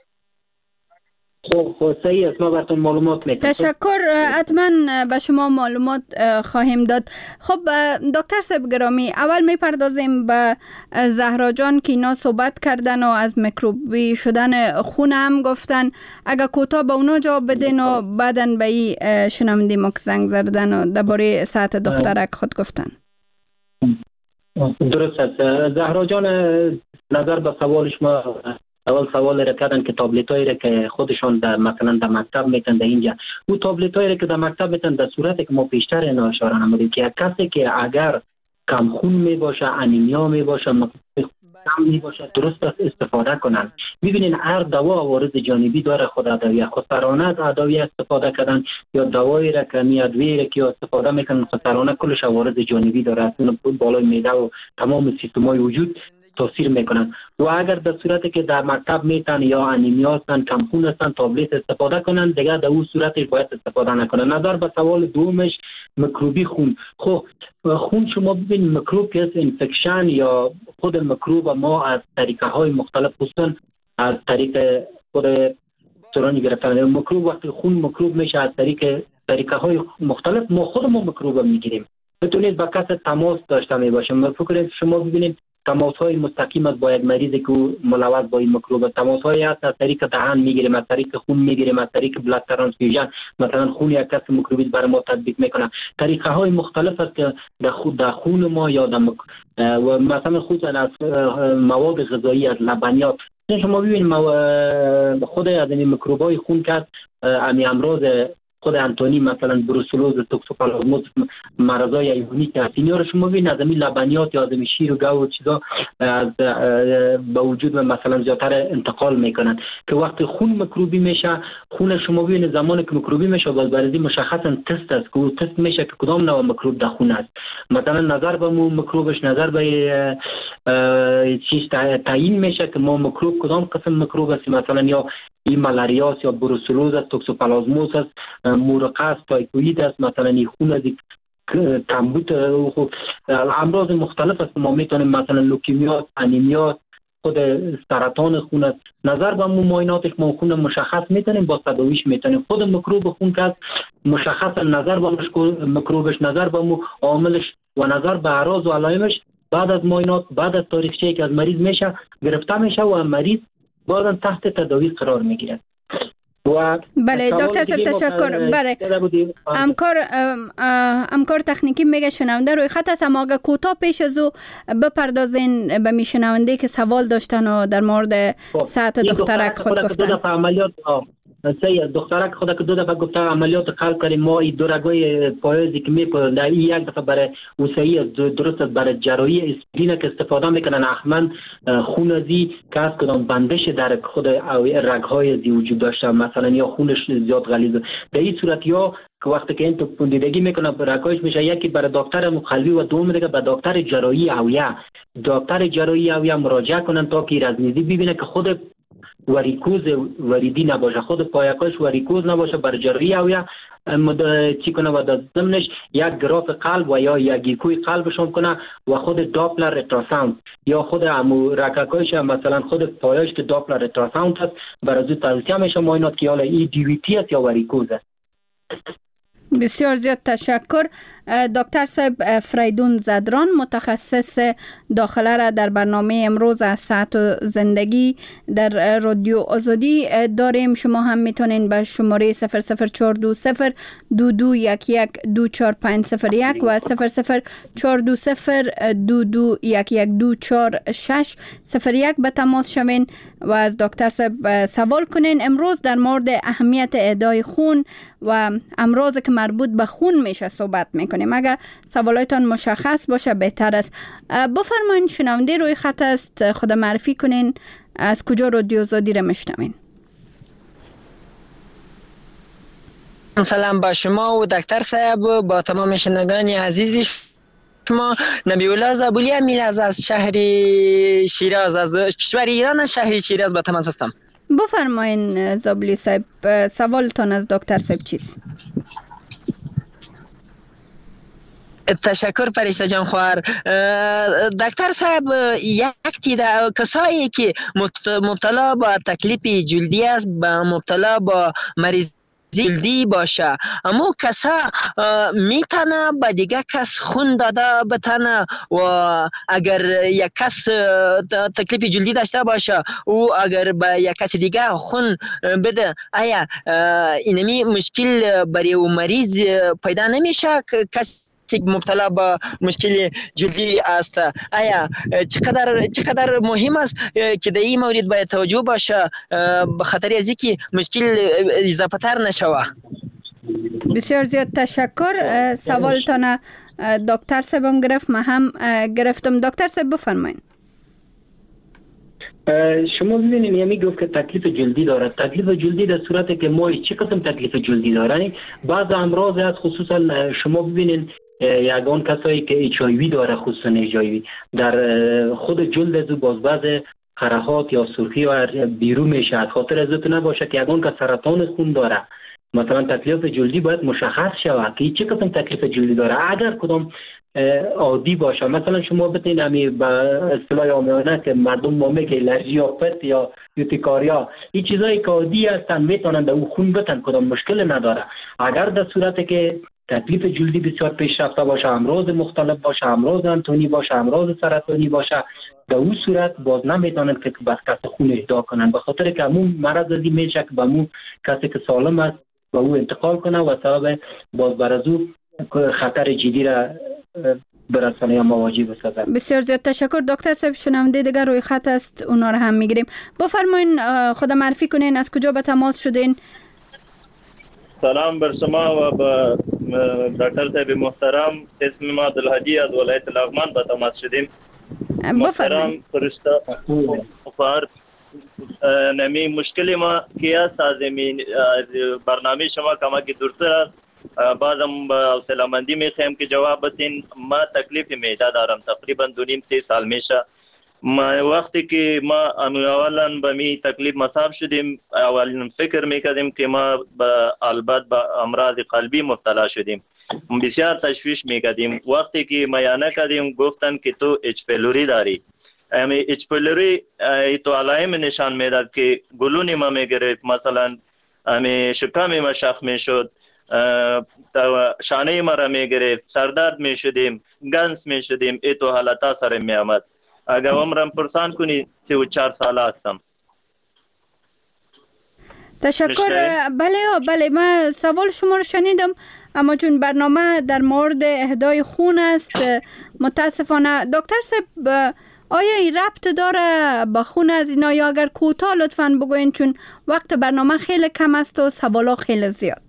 خب صحیح است، ما براتون معلومات میدیم. تشکر، حتما به شما معلومات خواهیم داد. خب دکتر صاحب گرامی، اول میپردازیم به زهرا جان که اینا صحبت کردن و از میکروبی شدن خون هم گفتن. اگر کوتاه به اونا جواب بدین و بعدن به این شنونده ما که زنگ زدن و درباره صحت دخترک خود گفتن. درست است زهرا جان. نظر به سوالش ما اول سوال را کردن که تابلت هایی را که خودشان مثلا در مکتب میتن در اینجا، او تابلت هایی را که در مکتب میتن در صورتی که ما پیشتر اینا اشاره نمودیم که کسی که اگر کم خون می باشه، انیمیا می باشه، کم می باشه، درست استفاده کنن. ببینین هر دوا عوارض جانبی داره، خود ادویه خودسرانه از ادویه استفاده کردن یا دوایی را که می ادویه را که استفاده میکنن خودسرانه کلش عوارض جانبی داره، اصلا بالای معده و تمام سیستم‌های وجود تاثیر میکنن. و اگر در صورتی که در مکتب میتن یا انیمیا هستن، کم خون هستن، تابلت استفاده کنن، دیگه در اون صورتش باید استفاده نکنن. نظر به سوال دومش میکروبی خون. خب خون شما ببین میکروب که انفکشن یا خود میکروب ما از طریقه های مختلف خصوصا از طریق خود سرانی گرفتن میکروب، وقتی خون میکروب میشه از طریقه های مختلف ما خودمون میکروب میگیریم. بتونید با کس تماس داشته میباشیم. فکر شما ببینید تماس های مستقیم است با یک مریضی که ملوث با این میکروب، تماس های هست از طریق دهان میگیریم، از طریق خون میگیریم، از طریق بلاد ترانسفیوژن مثلا خون یک کس میکروبی برای ما تطبیق میکنه. طریقه های مختلف است که در خون ما یا و مثلا خصوصا از مواد غذایی، از لبنیات. شما ببینید خود از این میکروب های خون که امی امراض خود انتونی مثلا بروسلوز، توکسوپلازموس، مرضای حیوانی که هست، اینا رو شما ببینید از این لبنیات یا از این شیر و گوشت و چیزا به وجود مثلا زیاتر انتقال میکنن که وقتی خون میکروبی میشه، خون شما ببینید زمانی که میکروبی میشه باز برای مشخصا تست است که تست میشه که کدام نوع میکروب در خون است. مثلا نظر به میکروبش، نظر به چیز تعیین میشه که ما میکروب کدام قسم میکروب است، مثلا یا این ملاریا یا بروسلوز است، توکسوپلازموس است، مورقه است، تایفوید است، مثلا این خون از تنبوت، امراض مختلف است. ما میتونیم مثلا لوکیمیا، انیمیا، خود سرطان خون است. نظر به معایناتش ما خون مشخص میتونیم، با تداویش میتونیم. خود میکروب خون که مشخص نظر به میکروبش، نظر به عاملش و نظر به اعراض و علائمش بعد از معاینات، بعد از تاریخچه‌ای که از مریض میشه گرفته میشه و مریض بعدا تحت تداوی قرار میگیره. بله دکتر صاحب تشکر. بله همکار تکنیکی میگه شنونده روی خط است، اما اگه کوتاه پیش از او بپردازین به میشنونده که سوال داشتن و در مورد صحت دخترک خود گفتن. دخترک خود که 2 دفعه گفته عملیات قلب کردیم، ما این دو رگای پایزی که میکنن در این یک دفعه برای وسیعی درست برای جراحی اسپرین که استفاده میکنن، احمد خون ازی که از کدام بندش در خود رگهای ازی وجود داشته، مثلا یا خونش زیاد غلیظ. در این صورت یا که وقتی که این تو پوندیدگی میکنه رگایش میشه، یکی برای دکتر مقلبی و دوم دیگه به دکتر جراحی اویه. دکتر جراحی اویه مراجعه کنن تا که رزمیزی ببینه که خود وریکوز وریدی نباشه، خود پایکاش وریکوز نباشه. بر جراحی اویا چی کنه و در ضمنش یک گراف قلب و یا یک گیکوی قلبشون کنه و خود داپلر التراساوند یا خود رککایش مثلا خود پایش که داپلر التراساوند هست بر از او توصیه میشه معاینات که حالا ای دی وی تی است یا وریکوز است. بسیار زیاد تشکر. دکتر صاحب فریدون زدران متخصص داخله را در برنامه امروز از صحت و زندگی در رادیو آزادی داریم. شما هم میتونین به شماره 004202211240501 و 0042022112466 به تماس شوین و از دکتر صاحب سوال کنین. امروز در مورد اهمیت اهدای خون و امراضی که مربوط به خون میشه صحبت میکنیم. اگر سوالاتتان مشخص باشه بهتر است. بفرمایید شنونده روی خط است، خود معرفی کنین، از کجا رادیو آزادی را میشنوین؟ سلام با شما و دکتر صاحب، با تمام شنوندگان عزیز شما. نبی‌الله زابلی امیر از شهر شیراز، از کشور ایران، شهر شیراز با تماس هستم. بفرمایین زابلی صاحب، سوالتان از دکتر صاحب چیست؟ تشکر فرشته جان خوار. دکتر صاحب، یک تعداد کسایی که مبتلا با تکلیف جلدی است، مبتلا با مریض جلدی باشه، اما کسا میتونه به دیگه کس خون داده بتنه و اگر یک کس تکلیف جلدی داشته باشه او اگر به یک کس دیگه خون بده، آیا اینمی مشکل برای او مریض پیدا نمیشه؟ کس مبتلا با مشکل جلدی است، آیا چقدر مهم است که در این مورد باید توجه باشه به خاطر از اینکه مشکل اضافه تر نشوه؟ بسیار زیاد تشکر. سوالتان دکتر صاحبم گرفت، من هم گرفتم. دکتر صاحب بفرمایید. شما ببینید یعنی گفت که تکلیف جلدی داره. تکلیف جلدی در صورتی که ما چه قسم تکلیف جلدی داره؟ بعض امراض از خصوصا شما ببینید یگان کسایی که HIV داره، خصوصا HIV در خود جلد از باز بعض قرحات یا سرخی و بیرون میشه. از خاطر از تو نباشه که یگان که سرطان خون داره، مثلا تکلیف جلدی باید مشخص شود که چه قسم تکلیف جلدی داره. اگر کدام عادی باشه، مثلا شما بتین همی به اصطلاح عامیانه که مردم ما میگه الرژی یا پت یا یوتیکاریا، این چیزایی که عادی هستن میتونن در اون خون بتن، کدام مشکل نداره. اگر در صورتی که تکلیف جلدی بسیار پیشرفته باشه، امراض مختلف باشه، امراض انتونی باشه، امراض سرطانی باشه، در اون صورت باز نمیتونن که بس کسی خون اهدا کنن، به خاطر که همون مرض ازی میشه که به همون کسی که سالم است به او انتقال کنه و سبب باز بر از او خطر جدی را برسانه یا مواجه بسازه. بسیار زیاد تشکر. دکتر صاحب شنونده دیگر روی خط است، اونا رو هم میگیریم. بفرمایین خود معرفی کنین، از کجا به تماس شدین؟ سلام بر شما و به دکتر صاحب محترم. اسم ما عبدالهادی از ولایت لغمان به تماس شدیم. محترم فرشته فرد نمی مشکل ما که است از برنامه شما کمک دورتر است. بعدم با حوصله مندی میخوایم که جواب بدین. ما تکلیف معده دارم، تقریبا 2.5-3 سال میشه. ما وقتی که ما اولا به می تکلیف مصاب شدیم، اولین فکر میکردیم که ما البته به امراض قلبی مبتلا شدیم. بسیار تشویش میکردیم. وقتی که میانه کردیم گفتن که تو اچ پیلوری داری. اچ پیلوری تو علائم نشان میداد که گلونی ما میگرفت، مثلا شکم ما شخ میشد، شانه ما را میگرفت، سردرد میشدیم، گنس میشدیم. ای تو حالتا سر میامد. اگر عمرم پرسان کنی 34 ساله هستم. تشکر. بله من سوال شما رو شنیدم، اما چون برنامه در مورد اهدای خون است متاسفانه. دکتر صاحب آیا این ربط داره با خون از اینا، یا اگر کوتاه لطفاً بگوین چون وقت برنامه خیلی کم است و سوالا خیلی زیاد.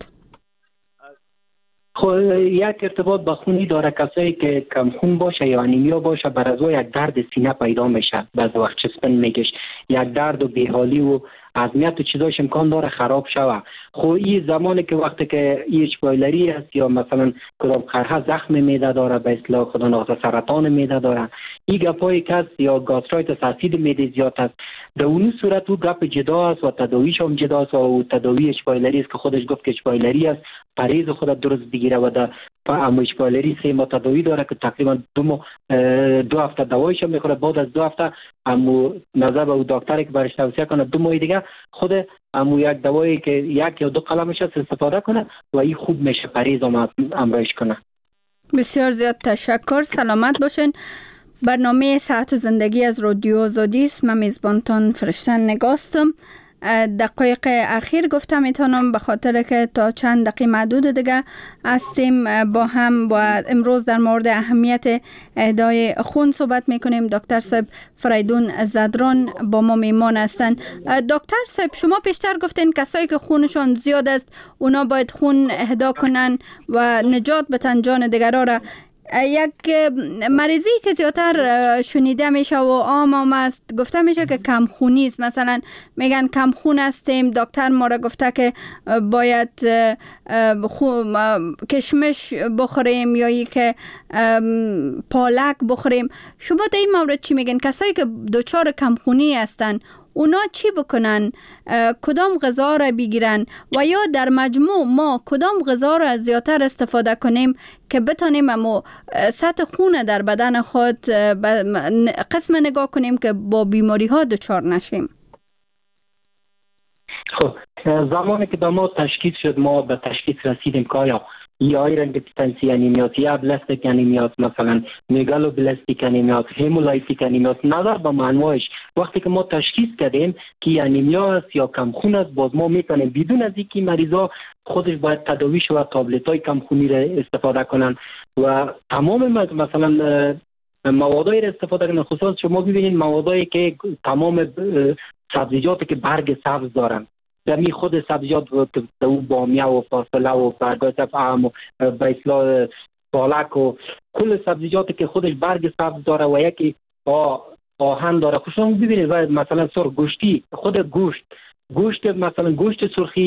خب یک ارتباط با خونی داره. کسایی که کم خون باشه یا انیمیا باشه بر از یک درد سینه پیدا میشه، بعض وقت چسپن میگش، یک درد و بیحالی و عظمیت و چیزاش امکان داره خراب شوه. خب این زمانی که وقتی که ایچ پایلری است یا مثلا کدام قرحه زخم معده داره، به اصطلاح خدا نخواسته سرطان معده داره، این گپای کس یا گاسترایتس اسید معده زیاد است، در اون صورت او گپ جدا است و تداویش هم جدا است و تداوی اچ پایلری است که خودش گفت که اچ پایلری است، پریز خود درست بگیره و در اچ پایلری 3 ماه تداوی داره که تقریبا 2 هفته دوایش میخوره. بعد از 2 هفته امو نظر به دکتری که برش توصیه کنه 2 ماه دیگه خود امو یک دوایی که 1 یا 2 قلمش استفاده کنه و این خوب میشه، پریز هم امرایش کنه. بسیار زیاد تشکر. سلامت باشین. برنامه صحت و زندگی از رادیو آزادی است. من میزبانتان فرشته نگاستم. دقایق اخیر گفتم میتونم به خاطر که تا چند دقیقه معدود دیگه هستیم با هم و امروز در مورد اهمیت اهدای خون صحبت میکنیم. دکتر صاحب فریدون زدران با ما میمان هستن. دکتر صاحب شما پیشتر گفتین کسایی که خونشان زیاد است اونا باید خون اهدا کنن و نجات بدن جان دیگران را. یک مریضی که زیادتر شنیده میشه و عام است گفته میشه که کم خونی است. مثلا میگن کم خون هستیم، دکتر ما را گفته که باید کشمش بخوریم یا ای که پالک بخوریم. شما در این مورد چی میگن؟ کسایی که دچار کم خونی هستن اونا چی بکنن؟ کدام غذا را بگیرن و یا در مجموع ما کدام غذا را زیادتر استفاده کنیم که بتانیم امو سطح خون در بدن خود قسم نگاه کنیم که با بیماری ها دچار نشیم؟ خب زمانی که به ما تشخیص شد ما به تشخیص رسیدیم که آیا یا ایران دپیتنسی انیمیات یا بلاستیک انیمیات، مثلا میگالو بلاستیک انیمیات، هیمولایتیک انیمیات، نظر به معنیش وقتی که ما تشخیص کردیم که انیمیا است یا کم خون است، باز ما میتونیم بدون از اینکه مریضا خودش باید تداوی شود تابلت های کم خونی را استفاده کنن و تمام مثلا موادایی را استفاده کنن. خصوصا شما ببینید موادایی که تمام سبزیجاتی که برگ سبز دارن، در خود سبزیجات که او بامیه و فاصله و برگای سبز و به اصطلاح پالک و کل سبزیجاتی که خودش برگ سبز داره و یکی آهن داره. خصوصا ببینید مثلا سرخ گوشتی، خود گوشت مثلا گوشت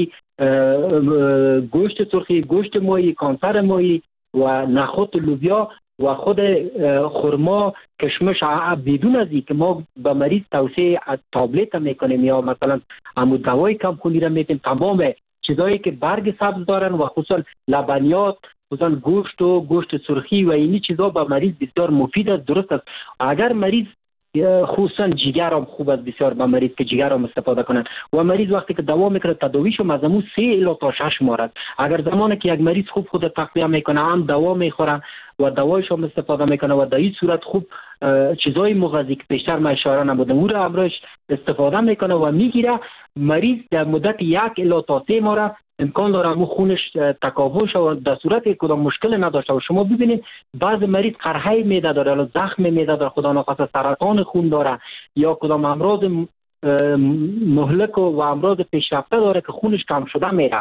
سرخی، گوشت ماهی، کانسر ماهی و نخود لوبیا و خود خرما، کشمش، بدون از این که ما به مریض توصیه تابلت میکنیم یا مثلا همون دوای کم خونی را میتیم، تمام چیزایی که برگ سبز دارن و خصوصا لبنیات، خصوصا گوشت سرخی و اینی چیزا به مریض بسیار مفید است. درست است اگر مریض خصوصا جگر هم خوب است بسیار به مریض که جگر هم استفاده کنن و مریض وقتی که دوا میکنه تداویشو مزمو 3 الی تا 6 ماه است. اگر زمانی که یک مریض خوب خود تغذیه میکنه هم دوا میخوره و دوایش هم استفاده میکنه و در این صورت خوب چیزای مغذی که پیشتر ما اشاره نمودم او را امروز استفاده میکنه و میگیره، مریض در مدت 1 الی تا 3 ماه امکان داره مو خونش تکامل شه و در صورت کدام مشکل نداشته. و شما ببینید بعض مریض قرحه معده داره، زخم معده داره، خدا نخواسته سرطان خون داره یا کدام امراض مهلک و امراض پیشرفته داره که خونش کم شده میره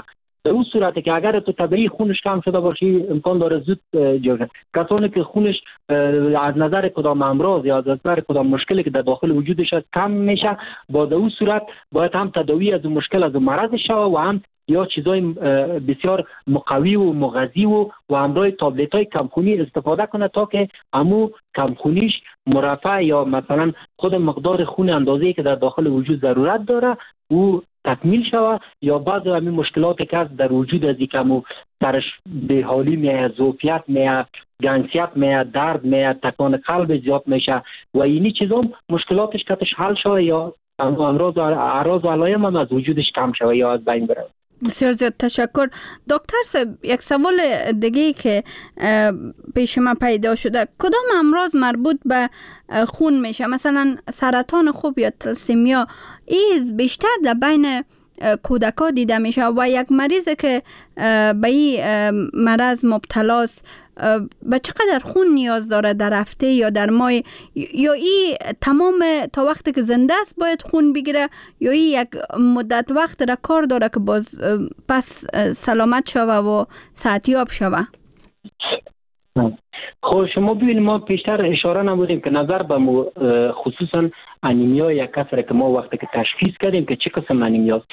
در اون صورتی که اگر تو طبیعی خونش کم شده باشی امکان داره زود جا. کسانی که خونش از نظر کدام امراض یا از نظر کدام مشکلی که در داخل وجودش است کم میشه، با در اون صورت باید هم تداوی از اون مشکل از اون مرض شوه و هم یا چیزای بسیار مقوی و مغذی و همراه تابلت های کمخونی استفاده کنه تا که همو کمخونیش مرفع یا مثلا خود مقدار خون اندازه‌ای که در داخل وجود ضرورت داره او تکمیل شوه، یا بعض همین مشکلاتی که در وجود از اینکه سرش به حالی میه، ظرفیت میه، گنسیت میه، درد میه، تکان قلب زیاد میشه و اینی چیزا مشکلاتش کتش حل شوه یا امراض اعراض و علائم هم از وجودش کم شوه یا از بین بره. بسیار زیاد تشکر. دکتر صاحب، یک سوال دیگه که پیش ما پیدا شده، کدام امراض مربوط به خون میشه؟ مثلا سرطان خوب یا تلسیمیا ایز بیشتر در بین کودکا دیده میشه و یک مریض که به این مرض مبتلاست به چقدر خون نیاز داره در هفته یا در ماه، یا این تمام تا وقتی که زنده است باید خون بگیره، یا این یک مدت وقت را کار داره که باز پس سلامت شوه و صحتیاب شوه؟ خب شما ببینید ما پیشتر اشاره نمودیم که نظر به خصوصا انیمیا یک کسره که ما وقتی که تشخیص کردیم که چه قسم انیمیاست،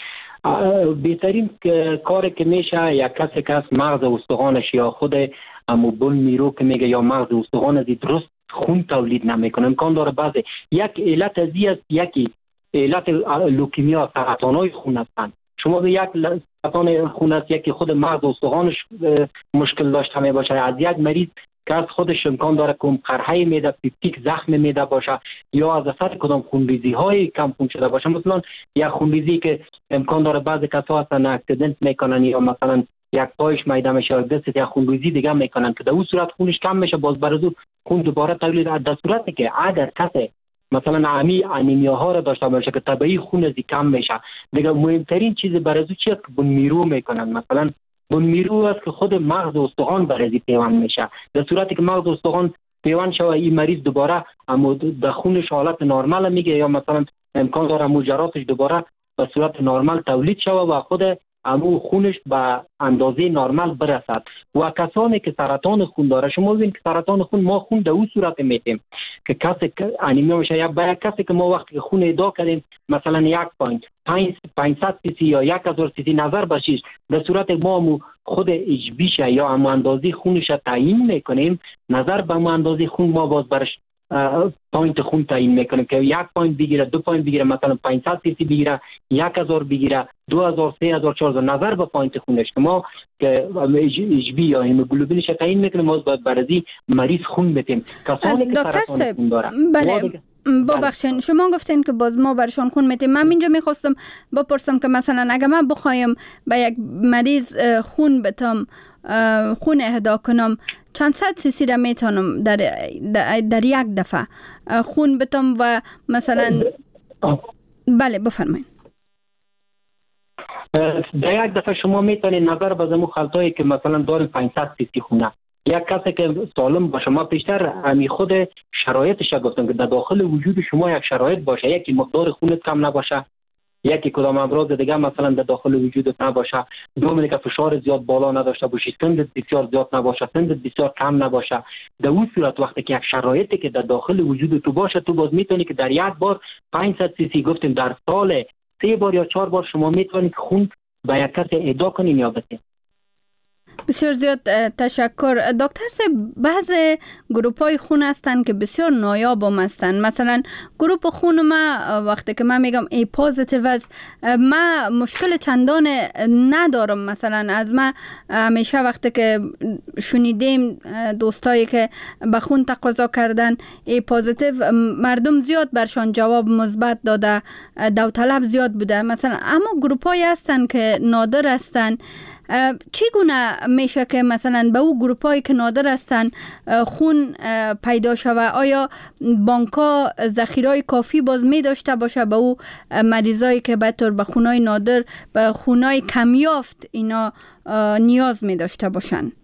بهترین کاری که میشه یک کسی که از مغز استخوانش یا خود بون میرو که میگه یا مغز استخوان از درست خون تولید نمیکنه، امکان داره بعضی یک علت ازی است، یکی علت لوکیمیا سرطانای خون هستند. شما به یک سرطان خون است، یکی خود مغز استخوانش مشکل داشته می باشه، از یک مریض که از خودش امکان داره که قرحه میده، پیپتیک زخم میده باشه، یا از اثر کدام خونریزی های کم خون شده باشه. مثلا یک خونریزی که امکان داره بعضی کسا هستن اکسیدنت میکنن یا مثلا یک پایش میده میشه یا دست یک خونریزی دیگه میکنن که در اون صورت خونش کم میشه، باز برای خون دوباره تولید. در صورتی که اگر کسی مثلا انیمیا ها را داشته باشه که طبیعی خون از کم میشه، دیگه مهمترین چیز برای چی است که بون میرو میکنن. مثلا بون میرو است که خود مغز استخوان برای پیوند میشه. در صورتی که مغز استخوان پیوند شوه این مریض دوباره اما در خونش حالت نرمال میگه یا مثلا امکان داره مجراتش دوباره به صورت نرمال تولید شوه و خود امو خونش به اندازه نرمال برسد. و کسانی که سرطان خون داره، شما ببینید که سرطان خون ما خون در اون صورت میتیم که کسی که انیمیا میشه، یا برای کسی که ما وقتی خون ادعا کردیم مثلا 1.500 سی سی یا 1000 سی سی نظر باشیش، در صورت ما خود اجبیش یا امو اندازه خونش تعیین میکنیم، نظر به امو اندازه خون ما باز برش پوینت خون تعیین میکنیم که 1 پوینت بگیره، 2 پوینت بگیره، مثلا 500 سی سی بگیره، 1000 بگیره، 2000 3000 4000 نظر به پوینت خونش که ما که اجبی یا هیموگلوبینش تعیین میکنیم، ما باید برای مریض خون میدیم. کسانی که سرطان خون داره. بله ببخشید شما گفتین که باز ما برشان خون میدیم. من اینجا میخواستم بپرسم که مثلا اگه من بخوایم به یک مریض خون بتم، خون اهدا کنم، چند صد سی سی را میتونم در یک دفعه خون بتم و مثلا بله بفرمایید. در یک دفعه شما میتونید نظر به زمو خلطایی که مثلا داریم 500 سی سی خونه، یک کسی که سالم باشه، ما پیشتر همی خود شرایطش گفتم که در داخل وجود شما یک شرایط باشه، یکی مقدار خونت کم نباشه، یکی کدام امراض دیگه مثلا در داخل وجودت نباشه، دومی که فشار زیاد بالا نداشته باشی، سنت بسیار زیاد نباشه، سنت بسیار کم نباشه. در اون صورت وقتی که یک شرایطی که در داخل وجود تو باشه، تو باز میتونی که در یک بار 500 سی سی گفتیم در سال 3 بار یا 4 بار شما میتونید خون به یک کسی اهدا کنین یا بدین. بسیار زیاد تشکر. دکتر صاحب، بعض گروپ های خون هستن که بسیار نایاب هم هستن. مثلا گروپ خون ما وقتی که من میگم ای پازیتیو است، ما مشکل چندان ندارم. مثلا از ما همیشه وقتی که شنیدیم دوستایی که به خون تقاضا کردن ای پازیتیو، مردم زیاد برشان جواب مثبت داده، داوطلب زیاد بوده. مثلا اما گروپ های هستن که نادر هستن. چگونه میشه که مثلا به او گروپایی که نادر هستن خون پیدا شوه؟ آیا بانک‌ها ذخیره کافی باز می داشته باشه به او مریضایی که به طور به خونای نادر، به خونای کمیافت اینا نیاز می داشته باشن؟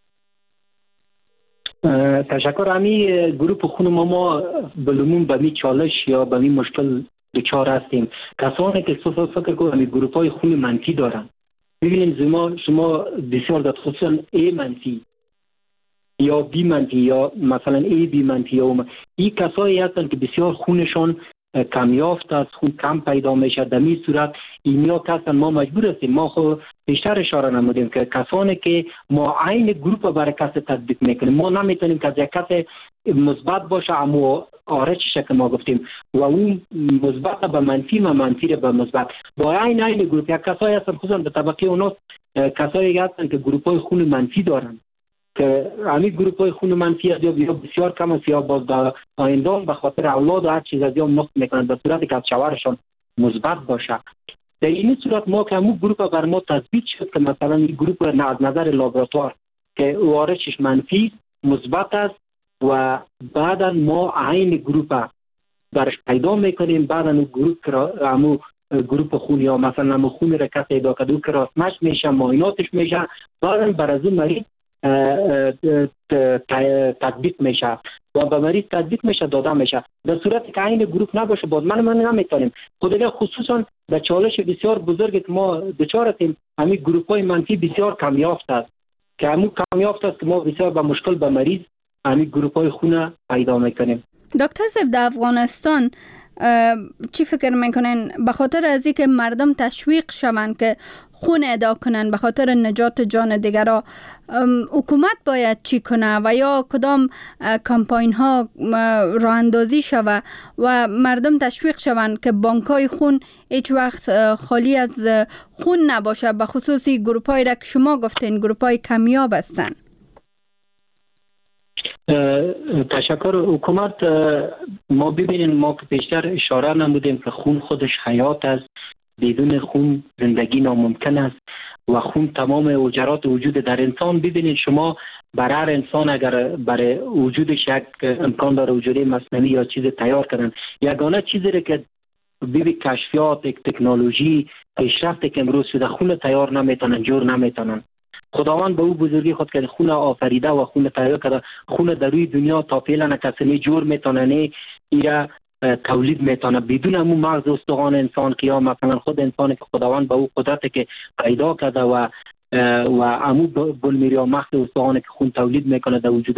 تشکر. امی گروپ خون ما بلومون به می چالش یا به می مشکل دچار هستیم. کسانی که فکر کنم گروپای خون منفی دارن ببینید شما بسیار در خصوصا A منفی یا B منفی یا مثلا AB منفی یا این کسایی هستند که بسیار خونشان کمیافت است، خون کم پیدا میشه. در این صورت اینیا کسان ما مجبور هستیم، ما خود بیشتر اشاره نمودیم که کسانی که ما عین گروپ برای کس تطبیق میکنیم، ما نمیتونیم که از یک کس مثبت باشه اما آرچ که ما گفتیم و اون مثبت به منفی و منفی به مثبت با عین گروپ. یک کسایی هستن خصوصا به طبقه اوناس کسایی هستن که گروپ های خون منفی دارن که همین گروپ های خون منفی از یا بسیار کم است یا باز در آینده به خاطر اولاد و هر چیز از یا نقص میکنن به صورتی که از شوهرشان مثبت باشه. در این صورت ما که همون گروپ بر ما تثبیت شد که مثلا این گروپ از نظر لابراتوار که وارشش منفی مثبت است و بعدا ما عین گروپ برش پیدا میکنیم. بعدا اون گروپ خون یا مثلا همون خون را کسی ایدا کدو که راستمش میشه معایناتش میشه بعدا بر از اون مریض تطبیق میشه و به مریض تطبیق میشه داده میشه. در صورتی که عین گروپ نباشه باز من نمیتونیم خود خصوصا در چالش بسیار بزرگی که ما دچار هستیم همین گروپ های منفی بسیار کمیافت است که همون کمیافت است که ما بسیار به مشکل به مریض همین گروپ های خون پیدا میکنیم. دکتر صاحب در افغانستان چی فکر میکنین به خاطر از اینکه مردم تشویق شوند که خون ادا کنن به خاطر نجات جان دیگران، حکومت باید چی کنه و یا کدام کمپاین ها راه اندازی شوه و مردم تشویق شوند که بانک های خون هیچ وقت خالی از خون نباشه، به خصوصی گروپ های را که شما گفتین گروپ های کمیاب هستن؟ تشکر. حکومت ما ببینیم ما که بیشتر اشاره نمودیم که خون خودش حیات است، بدون خون زندگی ناممکن است و خون تمام اوجرات وجود در انسان. ببینید شما برای هر انسان اگر برای وجودش یک امکان داره وجود مصنوعی یا چیز تیار کردن، یگانه چیزی را که کشفیات تکنولوژی پیشرفت که امروز شده خون تیار نمیتونن جور نمیتونن. خداوند به او بزرگی خود که خون آفریده و خون تیار کرده، خون در روی دنیا تا فعلا کسی جور میتونه نه ایرا تولید میتونه بدون همون مغز استخوان انسان که یا مثلا خود انسان که خداوند به او قدرت که پیدا کرده و همون بلمیریا مغز استخوان که خون تولید میکنه در وجود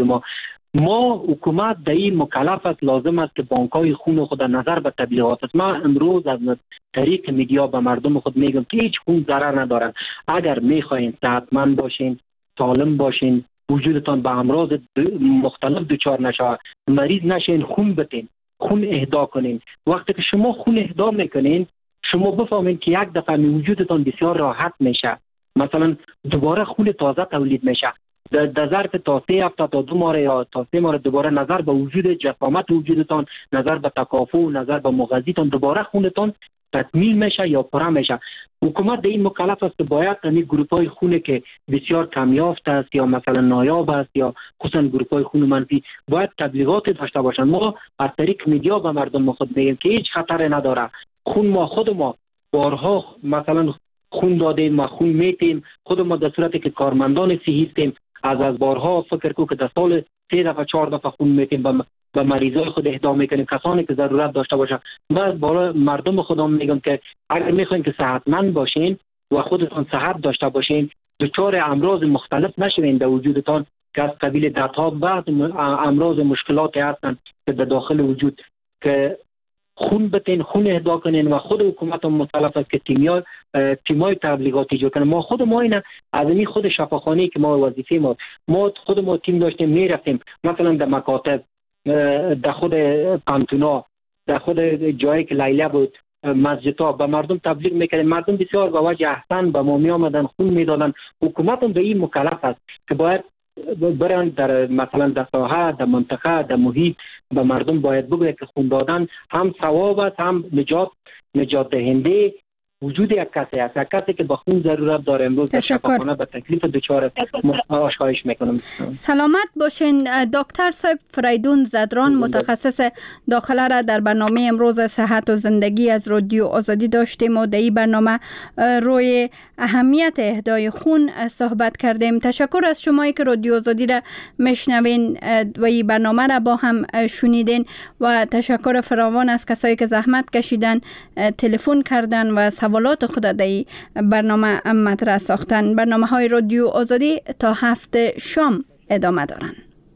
ما حکومت در این مکلف است، لازم است که بانک‌های خون خود در نظر به تبلیغات است. ما امروز از طریق میدیا به مردم خود میگم که هیچ خون ضرر ندارد. اگر میخواین صحتمند باشین، سالم باشین، وجودتان به امراض مختلف دچار نشه، مریض نشین، خون بتین، خون اهدا کنین. وقتی که شما خون اهدا میکنین شما بفهمین که یک دفعه وجودتان بسیار راحت میشه، مثلا دوباره خون تازه تولید میشه. در ظرف تا 3 هفته تا 2 ماه یا تا 3 ماه دوباره نظر به وجود جسامت وجودتان، نظر به تکافؤ، نظر به مغذیتان دوباره خونتان تکمیل میشه یا پره میشه. حکومت در این مکلف است که باید همین گروپ های خون که بسیار کمیافت است یا مثلا نایاب است یا خصوصا گروپ های خون منفی باید تبلیغات داشته باشند. ما از طریق میدیا به مردم خود میگیم که هیچ خطری نداره. خون ما خود ما بارها مثلا خون دادیم و خون میتیم، خود ما در صورتی که کارمندان صحی هستیم از بارها فکر کو که در سال 3 دفعه 4 دفعه خون میتیم به مریضای خود اهدا میکنیم، کسانی که ضرورت داشته باشه. من بالا مردم خودم میگم که اگر میخواین که صحتمند باشین و خودتان صحت داشته باشین، دچار امراض مختلف نشوین در وجودتان که از قبیل دردها بعض امراض مشکلات هستند که در داخل وجود که خون بتین، خون اهدا کنین و خود حکومت هم مطالب است که تیمای تبلیغاتی جو کنن. ما خود ما اینا از این خود شفاخانه که ما وظیفه ما خود ما تیم داشتیم میرفتیم مثلا در مکاتب، در خود پانتونا، در خود جایی که لیله بود، مسجدها به مردم تبلیغ میکردیم. مردم بسیار با وجه احسان به ما می آمدن، خون میدادن. حکومت هم به این مکلف است که باید برن در مثلا در ساحه، در منطقه، در محیط به مردم باید بگوید که خون دادن هم ثواب است، هم نجات دهنده وجود یک کسی است. یک کسی که با خون ضرورت داره امروز در شفاخانه به تکلیف دچار آشایش میکنم. سلامت باشین. دکتر صاحب فریدون زدران متخصص داخله را در برنامه امروز صحت و زندگی از رادیو آزادی داشتیم و در این برنامه روی اهمیت اهدای خون صحبت کردیم. تشکر از شمایی که رادیو آزادی را میشنوین و این برنامه را با هم شنیدین و تشکر فراوان از کسایی که زحمت کشیدن، تلفن کردن و تحولات خود در برنامه مطرح ساختن. برنامه های رادیو آزادی تا 7 شام ادامه دارند.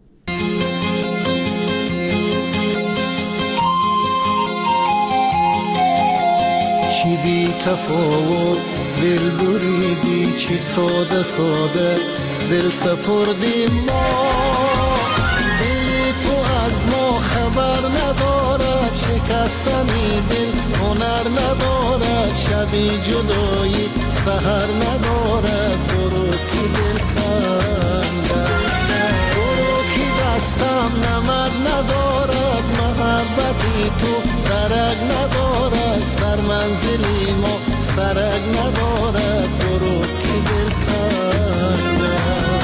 چی بی تفاوت دل بریدی، چی ساده ساده دل سپردیم ما. دل تو از ما خبر ندارد، شکستنی دل هنر ندارد، شبی جدایی سحر ندارد. برو کی دل کنده، برو کی دستم نمد ندارد، محبتی تو درک ندارد، سر منزلی ما سرک ندارد. برو کی دل کنده.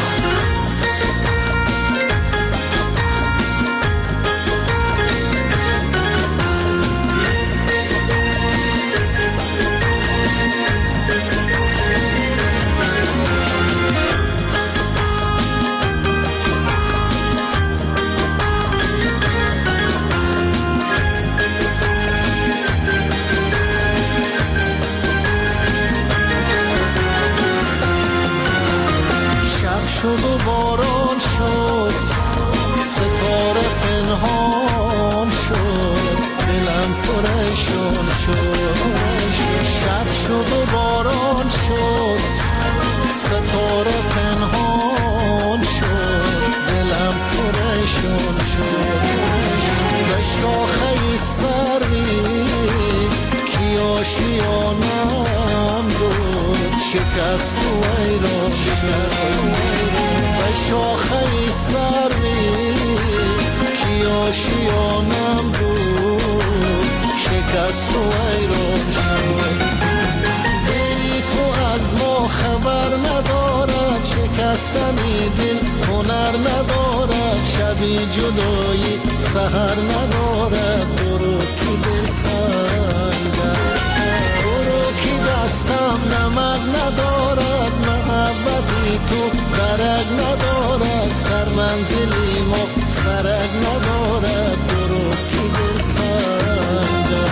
شد و باران شد، ستاره پنهان شد، دلم پریشان شد. شب شد و باران شد، ستاره پنهان شد، دلم پریشان شد. به شاخه سروی کی آشیانم بود، شکست و ایران شد. به شاخه سروی کی آشیانم بود، شکست و ایران شد. دلی تو از ما خبر ندارد، شکستنی دل هنر ندارد، شبی جدایی سحر ندارد. برو کی دل کنده، برو کی دستم نمد ندارد، محبتی تو درک ندارد، سر منزلی ما سرک ندارد. برو کی دل کنده.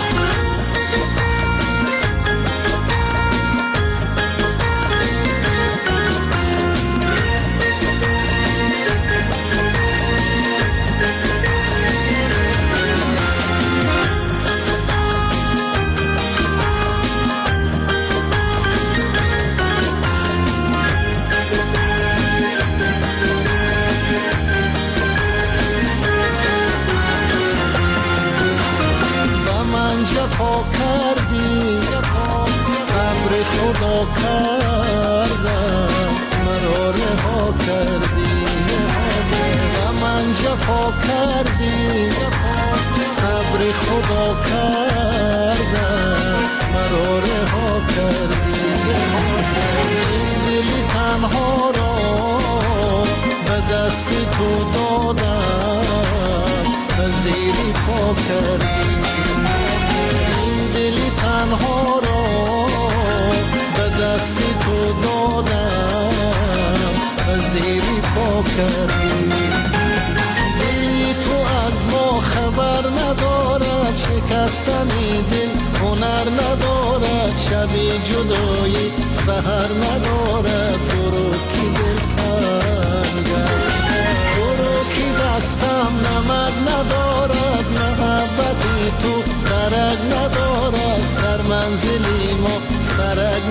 جفا کردی، صبر خدا کردم، مرا رها کردی. و من جفا کردی، صبر خدا کردم، مرا رها کردی. دل تنها را به دست تو دادم، به زیر پا کردی. دلی تنها را به دست تو دادم، به زیری پا کردی. دلی تو از ما خبر ندارد، شکستنی دل هنر ندارد، شبی جدایی سحر ندارد. برو کی دل کنده، برو کی دستم نمد ندارد، محبتی تو درک ندارد، سر منزلی ما سرک